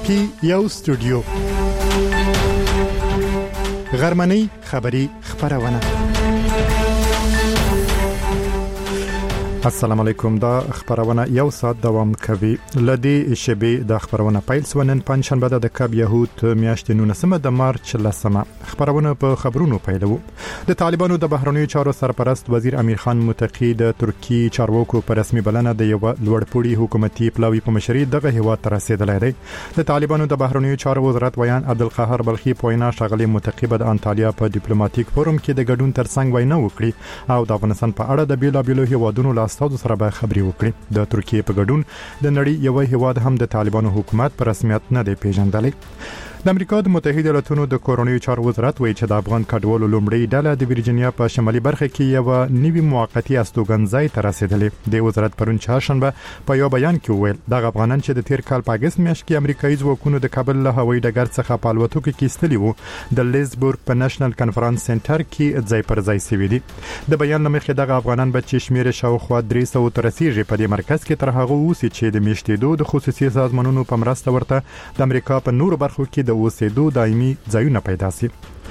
پی یو سټوډیو غرمنۍ خبری خبرونه. السلام علیکم. دا خبرونه یو ساعت دوام کوي. لدی شبي د خبرونه پایل سونن پنځشنبه د کاب يهود میاشتې 19 د مارچ لسمه. خبرونه په خبرونو پیلو. د طالبانو د بهرنیو چارو سرپرست وزیر امیر خان متقی د ترکی چارواکو په رسمي بلنه د یو لوړپوړي حکومتي پلاوی په مشرۍ دغه هیواد ته رسیدلی دی. د طالبانو د بهرنیو چارو وزارت ویان عبدالقاهر بلخی په وینا شغلي متقی د انټالیا په ډیپلوماټیک فورم کې د ګډون ترڅنګ وینا وکړي او د افغانستان په اړه د بیلابیلو هیوادونو له استازو سره به خبري وکړي. د ترکیه په ګډون د نړۍ یو هیواد هم د طالبانو حکومت په رسمیت نه دی پیژندلی. د امریکا د متحده ایالاتونو د کورونیو چارو وزارت وایي چې د افغان کډوالو لومړی ډله د ورجینیا په شمالي برخه کې یو نوی موقتی استوګنځای ته رسیدلې. د وزارت پرون چهارشنبه په یو بیان کې وویل د افغانان چې د تیر کال په اگست میاشت کې امریکایي ځواکونو د کابل له هوایي ډګر څخه په الوتکو کې ایستلي وو د لیزبورګ په نېشنل کانفرنس سنټر کې ځای پر ځای شوي دي. د بیان لمخې دغه افغانان به چې شمیر شاوخوا 300 تر رسیدي په دې مرکز کې تر هغه اوسي چې د میشتېدو د خصوصي سازمانونو په مرسته ورته د امریکا په نورو برخو کې د اوسېدو دایمي ځایونه پیدا شي.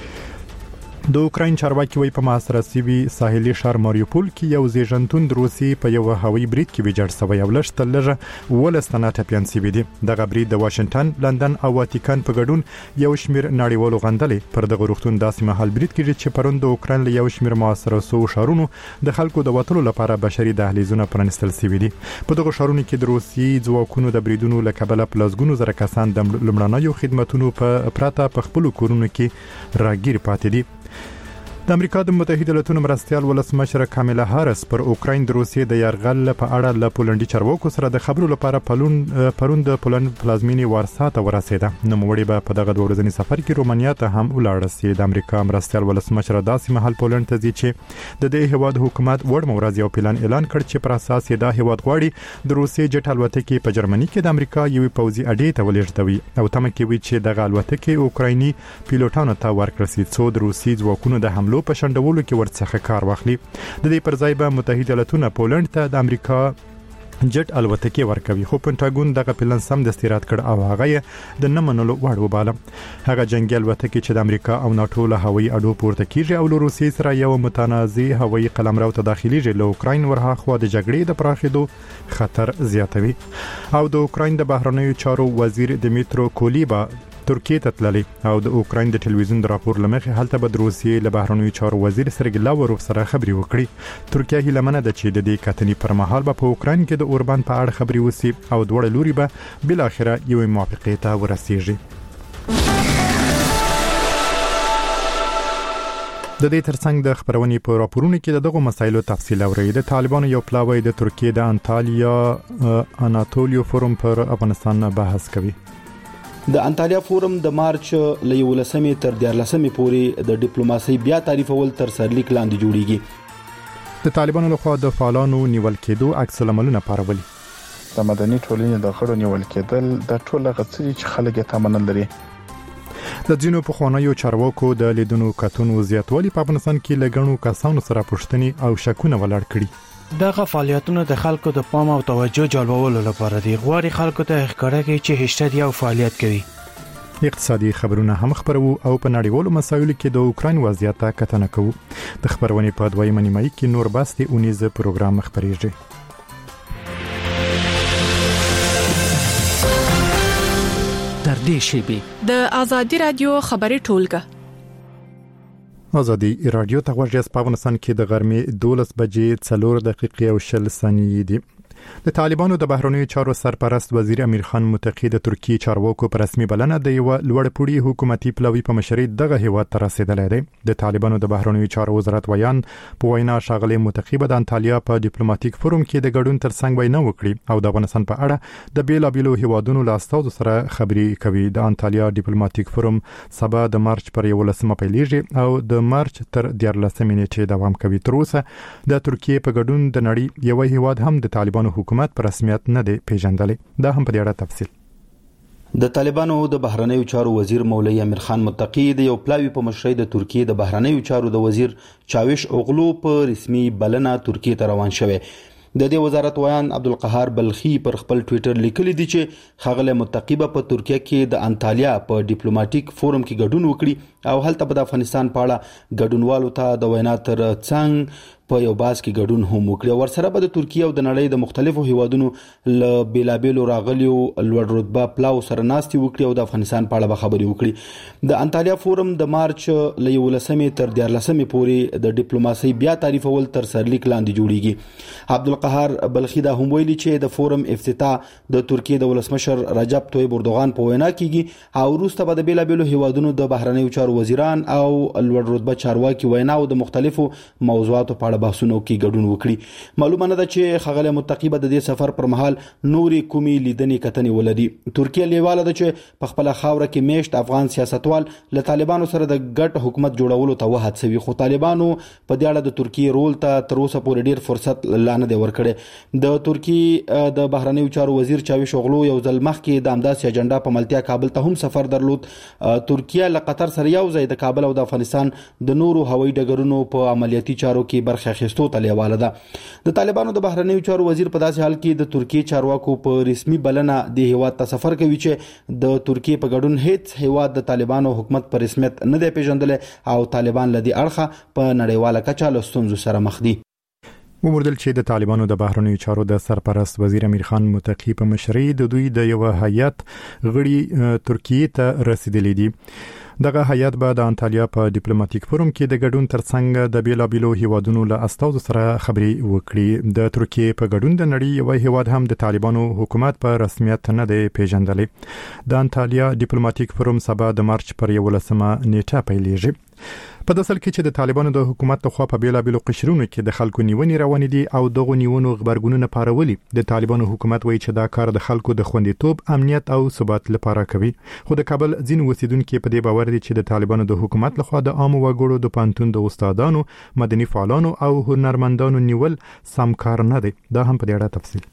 د اوکراین چارواکي وایي په محاصره شوي ساحلي ښار ماریوپول کې یو زیږنتون د روسي په یو هوایي برید کې ویجاړ شوی او لږه ولستانه ټپيان شوي دي. دغه برید د واشنگټن، لندن او واتیکان په ګډون یو شمیر نړیوالو غندلې پر دغه روغتون داسې مهال برید کېږي چې پرون د اوکراین له یو شمیر محاصره شوو ښارونو د خلکو د وټلو لپاره بشري دهلیزونه پرانستل شوي دي. په دغه ښارونو کې د روسي ځواکونو د بریدونو له کبله پلازګونو زره کسان د لمړنیو خدماتونو په پراته په خپل کورونو کې راګیر پاتې دي. د امریکا د متحده ایالاتونو مرستيال ولسمشر کاملا هارس پر اوکراین د روسیې د یرغل په اړه له پولندي چارواکو سره د خبرو لپاره پرون د پولند پلازمینی وارسا ته ورسېده. نو موري به په دغه ورځنی سفر کې رومانیا ته هم ولاړ شي. د امریکا مرستيال ولسمشر داسې محل پولند ته ځي چې د دې هیواد حکومت وړ مورز یو پلان اعلان کړ چې پر اساس یې دا هیواد غواړي د روسیې جټ الوتکې په جرمني کې د امریکا یو پوځي اډې ته ولېږدوي او تمه کوي چې دغه الوتکې اوکرایني پیلوټانو ته ورکړل شي څو د روسي ځواکونو د حملو په شندولو کې ورڅخه کار واخلي. د دې پر ځای به متحده ایالاتونه پولند ته د امریکا جټ الوتکې ورکوي. خو پنټاګون دغه پلان سم دستورات کړ او هغه د نمنلو وړ وباله. هغه جنگي الوتکې چې د امریکا او ناتو له هوایي اډو پورته کیږي او له روسیې سره یو متنازع هوایي قلمرو ته داخليږي له اوکراین ورها خو د جګړې د پراخېدو خطر زیاتوي. او د اوکراین د بهرنیو چارو وزیر دمیترو کولیبا ترکیه ته تللی او د اوکراین د ټلویزیون د راپور لمخې هلته به د روسیې له بهرنیو چارو وزیر سرګی لاوروف سره خبري وکړي. ترکیه هیله منه ده چې د دې کتنې پر مهال به په اوکراین کې د اوربان په اړه خبري وسی او دوړ لوري به بل اخره یو موافقه ته ورسیږي. د دې ترڅنګ د خبرونې په راپورونو کې دغه مسایلو تفصیل اوري. د طالبانو یو پلاوی د ترکیه د انټالیا اناتولیو فورم پر افغانستان بحث کوي. د انټالیا فورم د مارچ له 11 تر 14 پورې د ډیپلوماسي بیا تعریفول تر سرلیک لاندې جوړیږي. د طالبانو لخوا د فعالانو نیول کېدو عکس العملونه پارولي. د مدني ټولنې د غړو نیول کېدل د ټوله غڅري چې خلک یې تمنل لري. د ځینو پخوانیو چارواکو د لیدونو کتونو زیاتوالی په افغانستان کې لګڼو کسانو سره پوښتنې او شکونه ولاړ کړي. دغه فعالیتونه د خلکو د پام او توجه جلبولو لپاره دي. غواړي خلکو ته ښکاره کړي چې هشته یو فعالیت کوي. اقتصادي خبرونه هم خبرو او په نړیوالو مسایلو کې د اوکراین وضعیت ته کتنه کوو. د خبرونې په دویمه نیمه کې نور بس د اونیز پروګرام خبريږي. تر دې شی د ازادي رادیو خبري ټولګه ازادي رادیو ته ورجس په افغانستان کې د غرمې 12 بجې 4 دقیقې او 60 ثانیې دي. د طالبانو د بهرنیو چارو سرپرست وزیر امیر خان متقی د ترکی چارواکو په رسمي بلنه د یو لوړپوړي حکومتي پلاوی په مشرۍ دغه هیواد ته رسیدلی دی. د طالبانو د بهرنیو چارو وزارت ویان په وینا شغلي متقی د انټالیا په ډیپلوماټیک فورم کې د ګډون ترڅنګ وینا وکړي او د افغانستان په اړه د بیلابیلو هیوادونو له استازو سره خبري کوي. د انټالیا ډیپلوماټیک فورم سبا د مارچ پر 11 پیلېږي او د مارچ تر 14 نیټې دوام کوي. تر اوسه د ترکیه په ګډون د نړۍ یو هیواد هم د طالبانو حکومت پر رسمیت نه دی پیژندلی. دا هم په دې اړه تفصیل. د طالبانو د بهرنیو چارو وزیر مولوی امیر خان متقی د یو پلاوی په مشرۍ د ترکیه د بهرنیو چارو د وزیر چاوش اوغلو په رسمي بلنه ترکیه ته روان شوی. د دې وزارت ویان عبدالقهار بلخي پر خپل ټوئیټر لیکلي دي چې ښاغلی متقیبه په ترکیه کې د انطالیا په ډیپلوماټیک فورم کې ګډون وکړي او هلته په افغانستان په اړه ګډونوالو ته د وینا تر څنګ په یو باز کې ګډون هم وکړي. ورسره به د ترکیه او د نړۍ د مختلفو هیوادونو له بیلابیلو راغلیو لوړ رتبه پلاو سره ناستي وکړي او د افغانستان په اړه به خبرې وکړي. د انطالیا فورم د مارچ له 11 تر 14 پورې د ډیپلوماسۍ بیا تعریفول تر سرلیک لاندې جوړیږي. عبدالقهار بلخي دا هم ویلي چې د فورم افتتاح د ترکیه د ولسمشر رجب طیب اردوغان په وینا کېږي او وروسته به د بیلابیلو هیوادونو د بهرنیو چارو وزیران او لوړ رتبه چارواکي وینا او د مختلفو موضوعاتو په بحثونو کې ګډون وکړي. معلومه نه ده چې ښاغلی متقیبه د دې سفر پر مهال نورې کومې لیدنې کتنې ولري. ترکیه لیواله ده چې په خپله خاوره کې میشت افغان سیاستوال له طالبانو سره د ګډ حکومت جوړولو ته وهڅوي خو طالبانو په دې اړه د ترکیه رول ته تر اوسه پورې ډیر فرصت لا نه دی ورکړی. د ترکیه د بهرنیو چارو وزیر چاوش اوغلو یو ځل مخکې د همداسې اجنډا په ملتیا کابل ته هم سفر درلود. ترکیه له قطر سره یو ځای د کابل او د افغانستان د نورو هوایي ډګرونو په عملیاتي چارو کې برخه اخیستو ته لیواله ده. د طالبانو د بهرنیو چارو وزیر په داسې حال کې د ترکیه چارواکو په رسمي بلنه د هیواد ته سفر کوي چې د ترکیه په ګډون هیڅ هیواد د طالبانو حکومت په رسمیت نه دی پیژندل او طالبان لدی اړخه په نړیواله کچه له ستونزو سره مخ دي. وموندل چې د طالبانو د بهرنیو چارو د سرپرست وزیر امیر خان متقی په مشرۍ د دوی د یو هیئت غړي ترکیه ته رسیدلي دي. دغه هیئت به د انطالیا په ډیپلوماټیک فورم کې د ګډون ترڅنګ د بیلابیلو هیوادونو له استازو سره خبرې وکړي. د ترکیه په ګډون د نړۍ یو هیواد هم د طالبانو حکومت په رسمیت نه دی پیژندلی. د انطالیا ډیپلوماټیک فورم سبا د مارچ پر 11 نیټه پیلېږي. په داسل کې چې د طالبانو د حکومت لخوا په بیلابیلو قشرونو کې د خلکو نیونې روانې دي او دغه نیونو خبرګونونه پارولي. د طالبانو حکومت وایي چې دا کار د خلکو د خوندیتوب، امنیت او ثبات لپاره کوي. خو د کابل ځینې اوسیدونکو په دې باور دي چې د طالبانو د حکومت لخوا د عام وګړو د پانتون د استادانو، مدني فعالانو او هنرمندانو نیول سم کار نه دی. دا هم په دې اړه تفصیل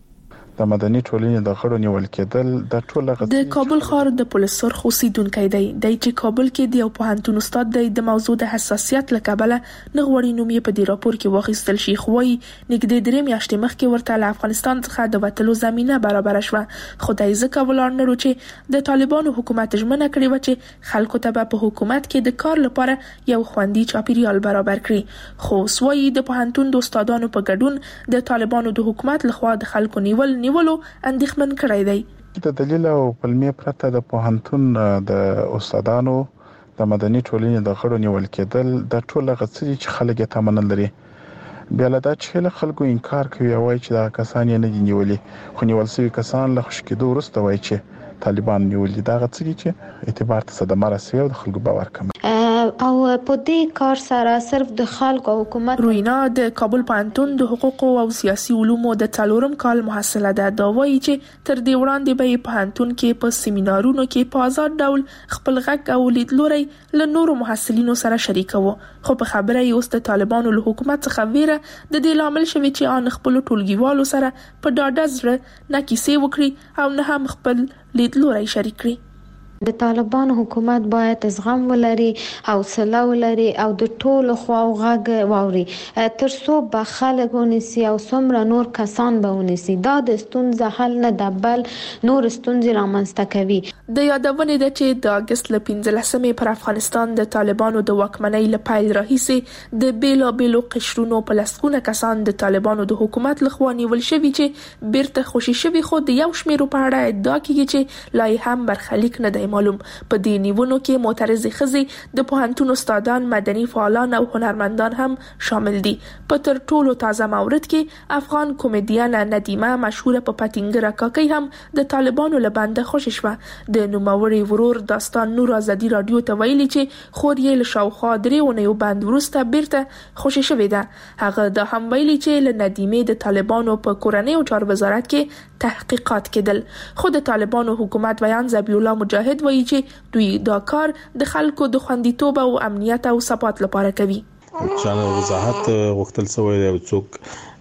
د مدني ټولنې د غړو نیول کېدل د ټوله د کابل ښار د پولیس سرخ اوسیدونکی دی چې کابل کې د یو پوهنتون استاد دی. د موضوع د حساسیت له کبله نه غواړي نوم یې په دې راپور کې واخیستل شي. خو وايي نږدې 3 میاشتې مخکې ورته له افغانستان څخه د وتلو زمینه برابر شوه. خو دای ځکه ولاړ نه چې د طالبانو حکومت ژمنه کړې و چې خلکو ته په حکومت کې د کار لپاره یو خوندي چاپیریال برابر کړي. خو سوي د پوهنتون د استادانو په ګډون د طالبانو د حکومت لخوا د خلکو نیولو اندېښمن کړی دی. د دلیل او پلمې پرته د پوهنتون د استادانو د مدني ټولنې د غړو نیول کېدل د ټوله غڅري چې خلک یې تمنل لري. بیا له دا چې له خلکو انکار کوي او چې دا کسان یې نه دي نیولي خو نیول شوي کسان له خوش کېدو وروسته وایي چې طالبان نیولي. دا غڅري چې اعتبار ته صدمه رسوي او د خلکو باور کموي. او په دې کار سره صرف د خلکو او حکومت روینا د کابل پوهنتون د حقوقو او سیاسي علومو د 4م کال محصله ده. دا وایي چې تر دې وړاندې به پوهنتون کې په سیمینارونو کې په آزاد ډول خپل غږ او لیدلوري له نورو محصلینو سره شریکوي. خو په خبره یې اوس د طالبانو له حکومت څخه ویره د دې لامل شوی چې ان خپل ټولګیوالو سره په ډاډه زړه نه کیسې وکړي او نه هم خپل لیدلوري شریک کړي. د طالبانو حکومت باید زغم ولري او حوصله ولري او د ټولو خواو غږ واوري تر څو به خلک ونیسي او څومره نور کسان به ونیسي. دا د ستونزې حل نه ده بل نور ستونزې رامنځته کوي. د یادونې ده چې د اگست ل 15 پر افغانستان د طالبانو د واکمنۍ له پیل راهیسې د بیلابیلو قشرونو په لسګونه کسان د طالبانو د حکومت لخوا نیول شوي چې بیرته خوشي شوي. خو د یو شمیرو په اړه ادعا کیږي چې لا هم برخلیک نه دی معلوم. په دې نیونو کې معترض ښځې د پوهنتون استادان، مدني فعالان او هنرمندان هم شامل دي. په تر ټولو تازه مورد کې افغان کمیډین ندیمه مشهوره په پاتینګرا کاکي هم د طالبانو له بنده خوشی شوه. د نوموړي ورور داستان نور آزادي رادیو ته ویلي چې خور یې له شاوخوا 3 اونیو بند وروسته بیرته خوشی شوې ده. هغه دا هم ویلي چې له ندیمه د طالبانو په کورنۍ او چارو وزارت کې تحقیقات کېدل. خو د طالبانو حکومت ویان ذبیح الله مجاهد وایي چې دوی دا کار د خلکو د خوندیتوب او امنیت او ثبات لپاره کوي. چانه وضاحت وختل سوی دی څوک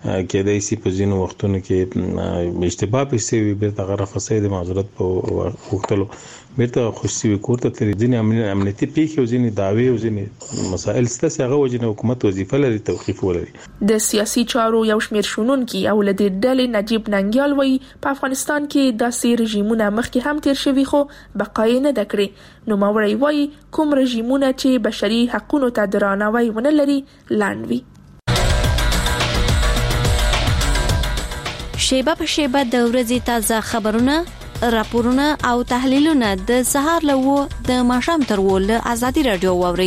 کېدای شي په ځینو وختونو کې اشتباه پېښې وي به تغیر فساد معذرت په وختلو بیرته خوشي کوړه تر ځینې امنیتي پیښې او ځینې دعوی او ځینې مسائل ستاسو هغه وجنه حکومت وظیفه لري توقيف ولري. د سیاسي چارو یو شمېر شونونکي او لدی ډلې نجیب ننګیال وایي په افغانستان کې داسې رژیمونه مخکې هم تیر شوي خو بقای نه دکړي. نو ماوړی وایي کوم رژیمونه چې بشري حقوقو ته درناوی ونه لري لاندوي. شیبه په شیبه د ورځې تازه خبرونه، راپورونه او تحلیلونه د سهار له د ماښام تر ول ازادي رادیو ووري.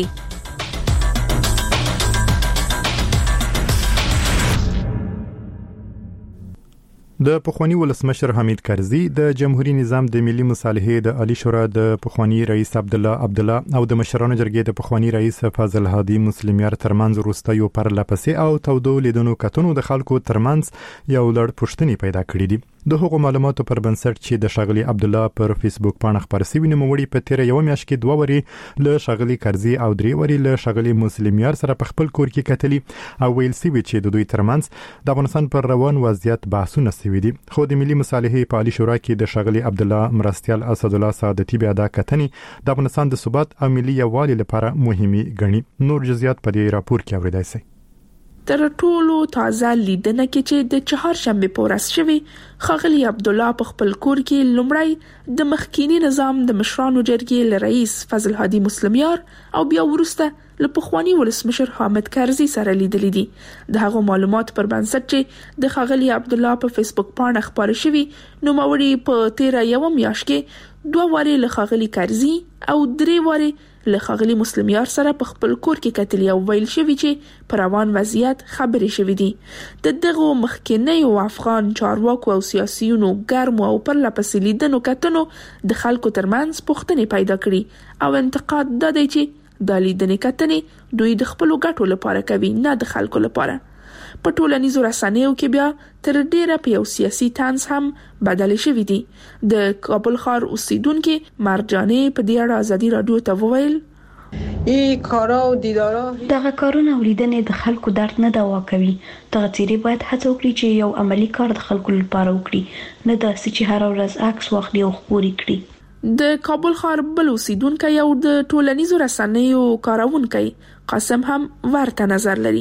د پخوانی ولسمشر حمید کرزي د جمهوریت نظام د ملي مصالحې د عالی شورا د پخوانی رئیس عبد الله او د مشرانو جرګې د پخوانی رئیس فاضل هادي مسلمیار ترمنځ وروستیو پر لپسې او تودو لیدونو کتنو د خلکو ترمنځ یو لړ پوښتنې پیدا کړې دي. د هغو معلوماتو پر بنسټ چې د شاغلي عبد الله پر فیسبوک پاڼه خبري شوی نوموړي په تیر یو میاشت کې 2 وری له شاغلي کرزي او 3 وری له شاغلي مسلمیار سره په خپل کور کې کتلی او ویل سی چې د دوی ترمنځ د افغانستان پر روان وضعیت بحثونه شوي دي. خو د ملي مصالحې په عالی شورا کې د شاغلي عبد الله مرستيال اسد الله سعادتي بیا دا کتنې د افغانستان د ثبات او ملي یووالي لپاره مهمي ګڼي. نور جزئیات په دې راپور کې اوریدای شئ. تر ټولو تازه لیدنه کې چې د چهارشنبه په ورځ شوی خاغلی عبد الله په خپل کور کې لومړی د مخکینی نظام د مشرانو جرګې له رئیس فاضل هادي مسلمیار او بیا ورسته له پخوانی ولسمشر حامد کرزي سره لیدل دي. د هغو معلومات پر بنسټ چې د خاغلی عبد الله په فیسبوک پاڼه خبري شوی نو ماوړي په 13 یو میاشت کې 2 واره له خاغلی کرزي او 3 واره له خاغلی مسلمیار سره په خپل کور کې کتلی او ویل شوی چې پر روان وضعیت خبرې شوې دي. د دغه مخکینی افغان چارواکو او سیاسيونو ګرم او پر لپسې لیدنو کتنو د خلکو ترمنځ پوښتنې پیدا کړي او انتقاد د دې چې د لیدنې کتنې دوی د خپل ګټو لپاره کوي نه د خلکو لپاره. په ټولنیزو رسنیو کې بیا تر ډیره په یو سیاسي طنز هم بدل شوی دي. د کابل ښار اوسیدونکو مرجانې په دې اړه ازادي رادیو ته وویل ای کارا او دیدارا دغه کارونه ولیدنې د خلکو درد نه دوا کوي. دغه چیرې باید هڅه وکړي چې یو عملی کار د خلکو لپاره وکړي نه دا چې هر ورځ عکس واخلي او خبري کړي. د کابل ښار بل اوسیدونکو یو د ټولنیزو رسنیو کارونکو قاسم هم ورته نظر لري.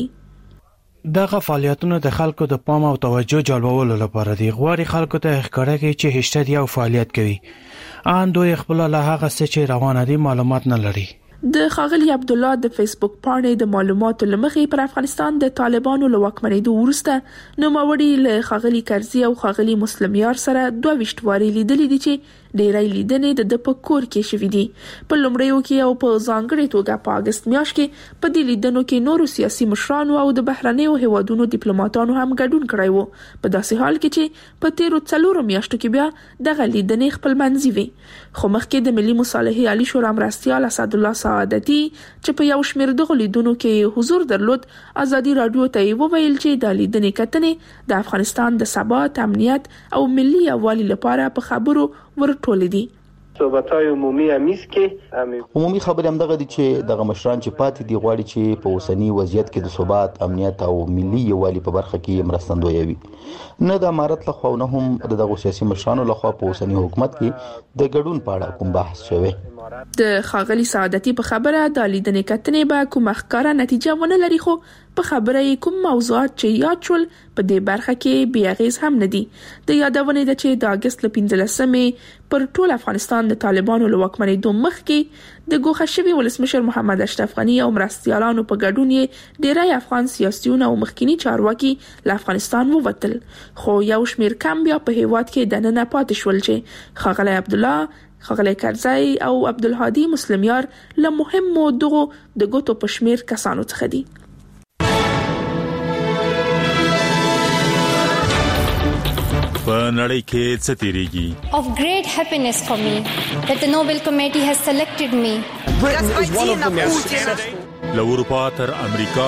دغه فعالیتونه د خلکو د پام او توجه جلبولو لپاره دي. غواړي خلکو ته ښکاره کړي چې هشته یو فعالیت کوي. ان دوی خپل له هغه څه چې روانه دي معلومات نه لري. د خاغلی عبد الله د فیسبوک پاڼې د معلوماتو لمخې پر افغانستان د طالبانو له واکمنۍ وروسته نو ماوړي له خاغلی کرزي او خاغلی مسلمیار سره 22 واري لیدلې دي چې ډېرای لیدنې د پکور کې شوې دي. په لومړیو کې او په ځانګړي توګه په اگست میاشت کې په دې لیدنو کې نورو سیاسي مشرانو او د بهرنیو هیوادونو ډیپلوماټانو هم ګډون کړی وو. په داسې حال کې چې په 13 میاشتو کې بیا دغه لیدنې خپل منځي وي. خو مخکې د ملي مصالحې عالی شورا مرستيال اسد الله سعادتي چې په یو شمېر دغه لیدونو کې حضور درلود ازادي رادیو ته وویل چې د لیدنې کتنې د افغانستان د ثبات، امنیت او ملي یووالي لپاره په خبرو ورټول دي. صحبت‌های عمومی امیز کې عمومي خبرې هم دغه دي چې دغه مشران چې پاتې دي غواړي چې په اوسنی وضعیت کې د ثبات، امنیت او ملي یووالي په برخه کې مرستندوی وي. نه د امارت لخوا نه هم دغه سیاسي مشرانو لخوا په اوسنی حکومت کې د ګډون په اړه کوم بحث شوی. د خاغلی سعادتي په خبره د لیدنې کتنې به کوم ښکارا نتیجه ونه لري خو په خبره کوم موضوعات چې یاد شول په دې برخه کې بیا غیز هم نه دي. د یادونه ده چې د اگست 15 پر ټول افغانستان د طالبانو له واکمنۍ دوه مخ کې د ګوښه شوی ولسمشر محمد اشرف غنی او مرستيالانو په ګډون یې ډیری افغان سیاسيون او مخکینی چارواکي له افغانستان ووتل. خو یو شمیر کم بیا په هیواد کې د نن پاتې شول چې خاغلی عبد الله، خاغلی کرزي او عبدالهادي مسلمیار له مهمو دغو د ګوتو پشمیر کسانو څخه دي. په نړۍ کې څه تیریږي؟ Of great happiness for me that the Nobel Committee has selected me. له اروپا تر امریکا،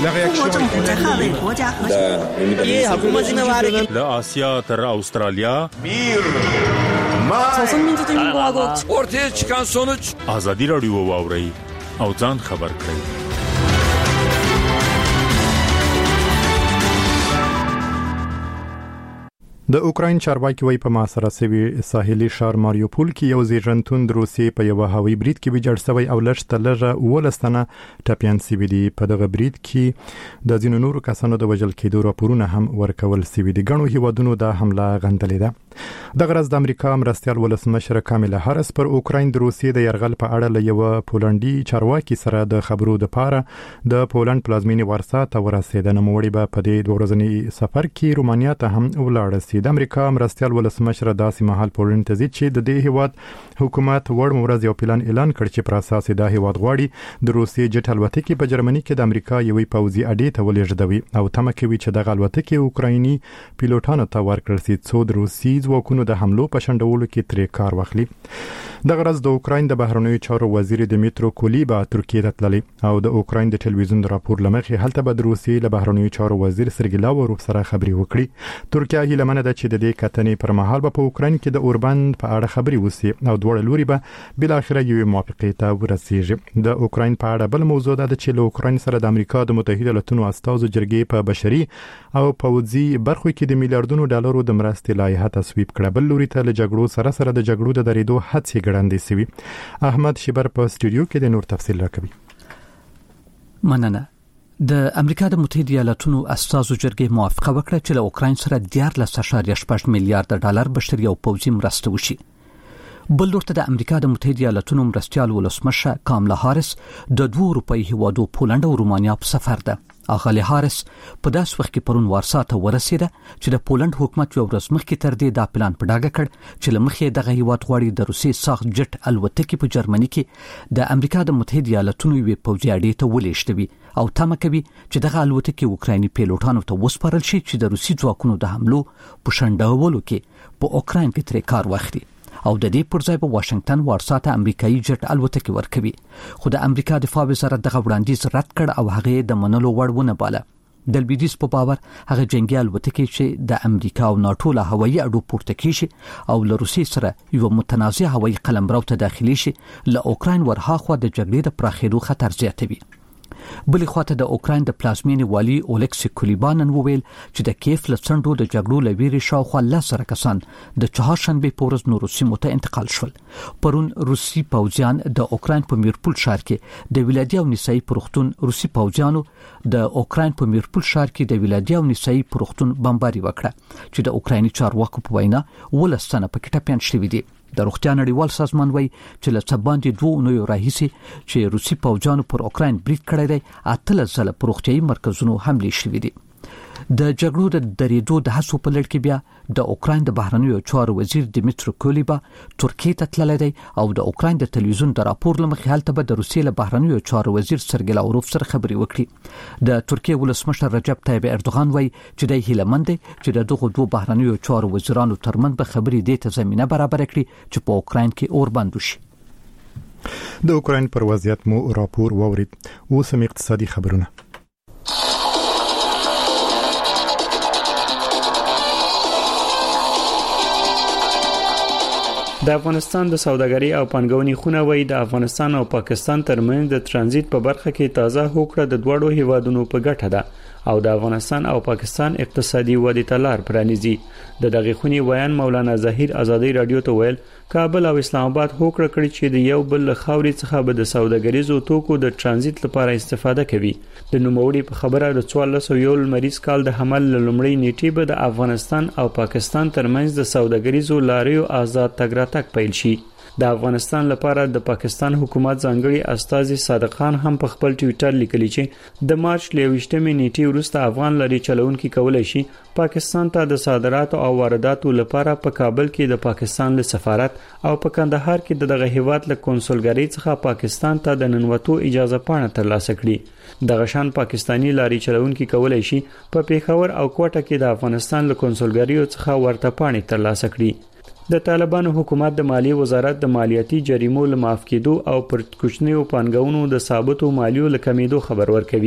له آسیا تر استرالیا، ortaya çıkan sonuç ازادي رادیو واوري او ځان خبر کړئ. د اوکراین چارواکي وایي په محاصره شوي ساحلي ښار ماریوپول کې یو زیږنتون د روسیې په یو هوایي برید کې ویجاړ شوی او لږ 12 ټپیان شوي دي. په دغه برید کې د ځینو نورو کسانو د وژل کېدو راپورونه هم ورکول شوي دي. ګڼو هیوادونو دا حمله غندلې ده. دغه ورځ د امریکا مرستیال ولسمشر کاملا هاریس پر اوکراین د روسیې د یرغل په اړه له یو پولنډي چارواکي سره د خبرو لپاره د پولند پلازمینې وارسا ته ورسېده. نوموړي به په دې 2 ورځني سفر کې رومانیا ته هم ولاړ شي. د امریکا مرستیال ولسمشر داسې مهال پولند ته ځي چې د دې هیواد حکومت وړ ورځ یو پلان اعلان کړ چې پر اساس د هیواد غواړي د روسیې جټ الوتکې په جرمني کې د امریکا یوې پوځي اډې ته ولېږدوي او تمه کوي چې دغه الوتکې اوکرایني پیلوټانو ته ورکړل شي څو د روسي ځواکونو د حملو په شنډولو کې ترې کار واخلي. دغه ورځ د اوکراین د بهرنیو چارو وزیر دمیترو کولیبا ترکیه ته تللی او د اوکراین د ټلویزیون راپور لمخې هلته به د روسیې له بهرنیو چارو وزیر سرګی لاوروف سره خبري وکړي. ترکیه هیله منه ده چې د دې کتنې پر مهال به په اوکراین کې د اوربند په اړه خبري وسی او دوړ لوري به بل اخره یو موافقه ته ورسیږي. د اوکراین په اړه بل موضوع ده چې له اوکراین سره د امریکا د متحده ایالاتونو استازو جرګې په بشري او پوځي برخو کې د میلیارډونو ډالرو د مرستې لایحه تصویب کړه. بل لوري ته له جګړو سره د جګړو د درېدو هڅې ګړندې شوي. احمد شیبر په استودیو کې د نور تفصیل راکوي. مننه. د امریکا د متحده ایالاتونو استازو جرګې موافقه وکړه چې له اوکراین سره 14.8 میلیارډ ډالر بشري او پوځي مرسته وشي. بل لورته د امریکا د متحده ایالاتونو مرستیال ولسمشر کاملا هاریس د 2 اروپایي هیوادو پولند او رومانیا په سفر ده. اغلی هاریس په داس وخت کې پرون وارسا ته ورسېده چې د پولند حکومت یو ورځ مخکې تر دې دا پلان په ډاګه کړ چې لمخې دغه هیواد غواړي د روسي ساخت جټ الوتکې په جرمني کې د امریکا د متحده ایالاتونو یو پوځي اډې ته ولېږدوي او تمه کوي چې دغه الوتکې اوکرایني پیلوټانو ته وسپارل شي چې د روسي ځواکونو د حملو په شنډولو کې په اوکراین کې ترې کار واخلي او د دې پر ځای په واشنگټن وارسا ته امریکایي جټ الوتکې ورکوي. خو د امریکا دفاع وزارت دغه وړاندیز رد کړ او هغه د منلو وړ ونه باله. د لویدیځ په باور هغه جنگي الوتکې چې د امریکا او ناتو له هوایي اډو پورته کیږي او له روسیې سره یو متنازع هوایي قلمرو ته داخلي شي له اوکراین ورهاخوا د جګړې د پراخېدو خطر زیاتوي. بلې خواته د اوکراین د پلازمینې والی اولکسی کولیبانن وویل چې د کیف له څنډو د جګړو لویري شاوخوا 10 کسان د چهارشنبه په ورځ نورو سیمو ته انتقال شول. پرون روسي پوځیان د اوکراین په میرپول ښار کې د ولادي او نسایي پروختون روسي پوځیانو د اوکراین په میرپول ښار کې د ولادي او نسایي پروختون بمباري وکړه چې د اوکرایني چارواکو په وینا ولستانه پکې ټپيان شوي دي. د روغتیا نړیوال سازمان وایي چې له څباندې 2 اونیو راهیسي چې روسي پوځیانو پر اوکراین برید کړی دی 8 ځله پر روغتیايي مرکزونو حملې شوې دي. د جګړو د درېدو د هڅو په لړ کې بیا د اوکراین د بهرنیو چارو وزیر دمیترو کولیبا ترکیه ته تللی دی او د اوکراین د ټلویزیون د راپور لمخې هلته به د روسیې له بهرنیو چارو وزیر سرګی لاوروف سره خبري وکړي. د ترکیه ولسمشر رجب طیب اردوغان وایي چې د هیلمند دی چې د دغه 2 بهرنیو چارو وزیرانو ترمنځ به خبري دې ته زمينه برابر کړي چې په اوکراین کې اور بند وشي. د اوکراین پر وضعیت مو راپور وورید. اوس هم اقتصادي خبرونه. د افغانستان د سوداګرۍ او پانګونې خونه وایي د افغانستان او پاکستان ترمنځ د ترانزیت په برخه کې تازه هوکړه د دوړو هیوادونو په ګټه ده او د افغانستان او پاکستان اقتصادي ودې ته لار پرانیزي. د دغه خونې ویان مولانا ظاهر آزادۍ رادیو ته ویل کابل او اسلام آباد هوکړه کړې چې د یو بل خاورې څخه به د سوداګریزو توکو د ترانزیت لپاره استفاده کوي. د نوموړي په خبره د 1401 مریض کال د حمل لومړی نیټه به د افغانستان او پاکستان ترمنځ د سوداګریزو لاریو آزاد تګ راتګ پیل شي. د افغانستان لپاره د پاکستان حکومت ځانګړي استازي صادق خان هم په خپل ټوئیټر لیکلي چې د مارچ 28 نیټې وروسته افغان لاري چلوونکي کولای شي پاکستان ته د صادراتو او وارداتو لپاره په کابل کې د پاکستان له سفارت او په کندهار کې دغه هیواد له کنسولګری څخه پاکستان ته د ننوتو اجازه پاڼه ترلاسه کړي. دغه شان پاکستانی لاري چلوونکي کولای شي په پیښور او کوټه کې د افغانستان له کنسولګریو څخه ورته پاڼې ترلاسه کړي. د طالبانو حکومت د مالیې وزارت د مالیاتي جریمو له معاف کېدو او پر کوچنیو پانګونو د ثابتو مالیو له کمیدو خبر ورکوي.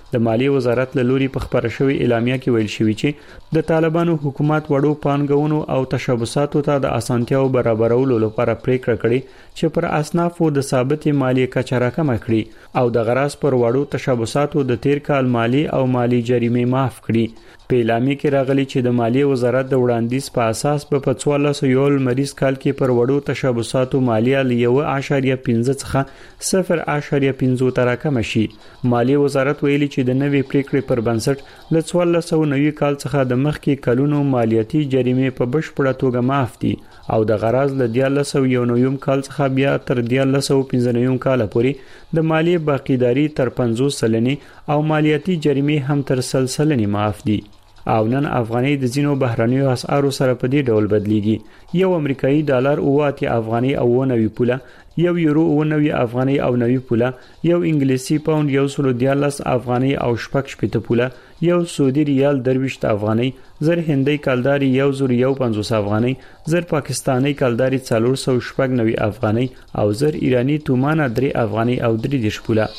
د مالیې وزارت له لوري په خبره شوی اعلامیه کې ویل شوی چې د طالبانو حکومت وړو پانګونو او تشبثاتو ته د اسانتیاو برابرولو لپاره پریکړه کړې چې پر اصنافو د ثابت مالیې کچه راکمه کړي او د غراس پر وړو تشبثاتو د تیر کال مالی او مالی جریمې معاف کړي. په اعلامیه کې راغلي چې د مالیې وزارت د وړاندیز په اساس په 1400 مریض کال کې پر وړو تشبثاتو مالیه ل 1.5 څخه 0.5 ته راکمه شي. مالیې وزارت ویلي چې د نوې پریکړې پر بنسټ له 1490 کال څخه د مخکې کلونو مالیاتي جریمې په بشپړه توګه معاف دي او د غراز له 1990 کال څخه بیا تر 1995 کال پورې د مالیې باقیداری تر 50 سلنې او مالیاتي جریمې هم تر 100 سلنې معاف دي. او نن افغاني د زینو بهرنیو اسعارو سره په دې ډول بدلیږي. یو امریکایي ډالر 80 افغاني او 90 پوله، یو یورو 90 افغاني او 90 پوله، یو انګلیسي پاوند 114 افغاني او 80 پوله، یو سعودي ریال 23 افغاني، زر هندۍ کلداري 150 افغاني، زر پاکستاني کلداري 490 افغاني او زر ایرانی تومانه 3 افغاني او 30 پوله.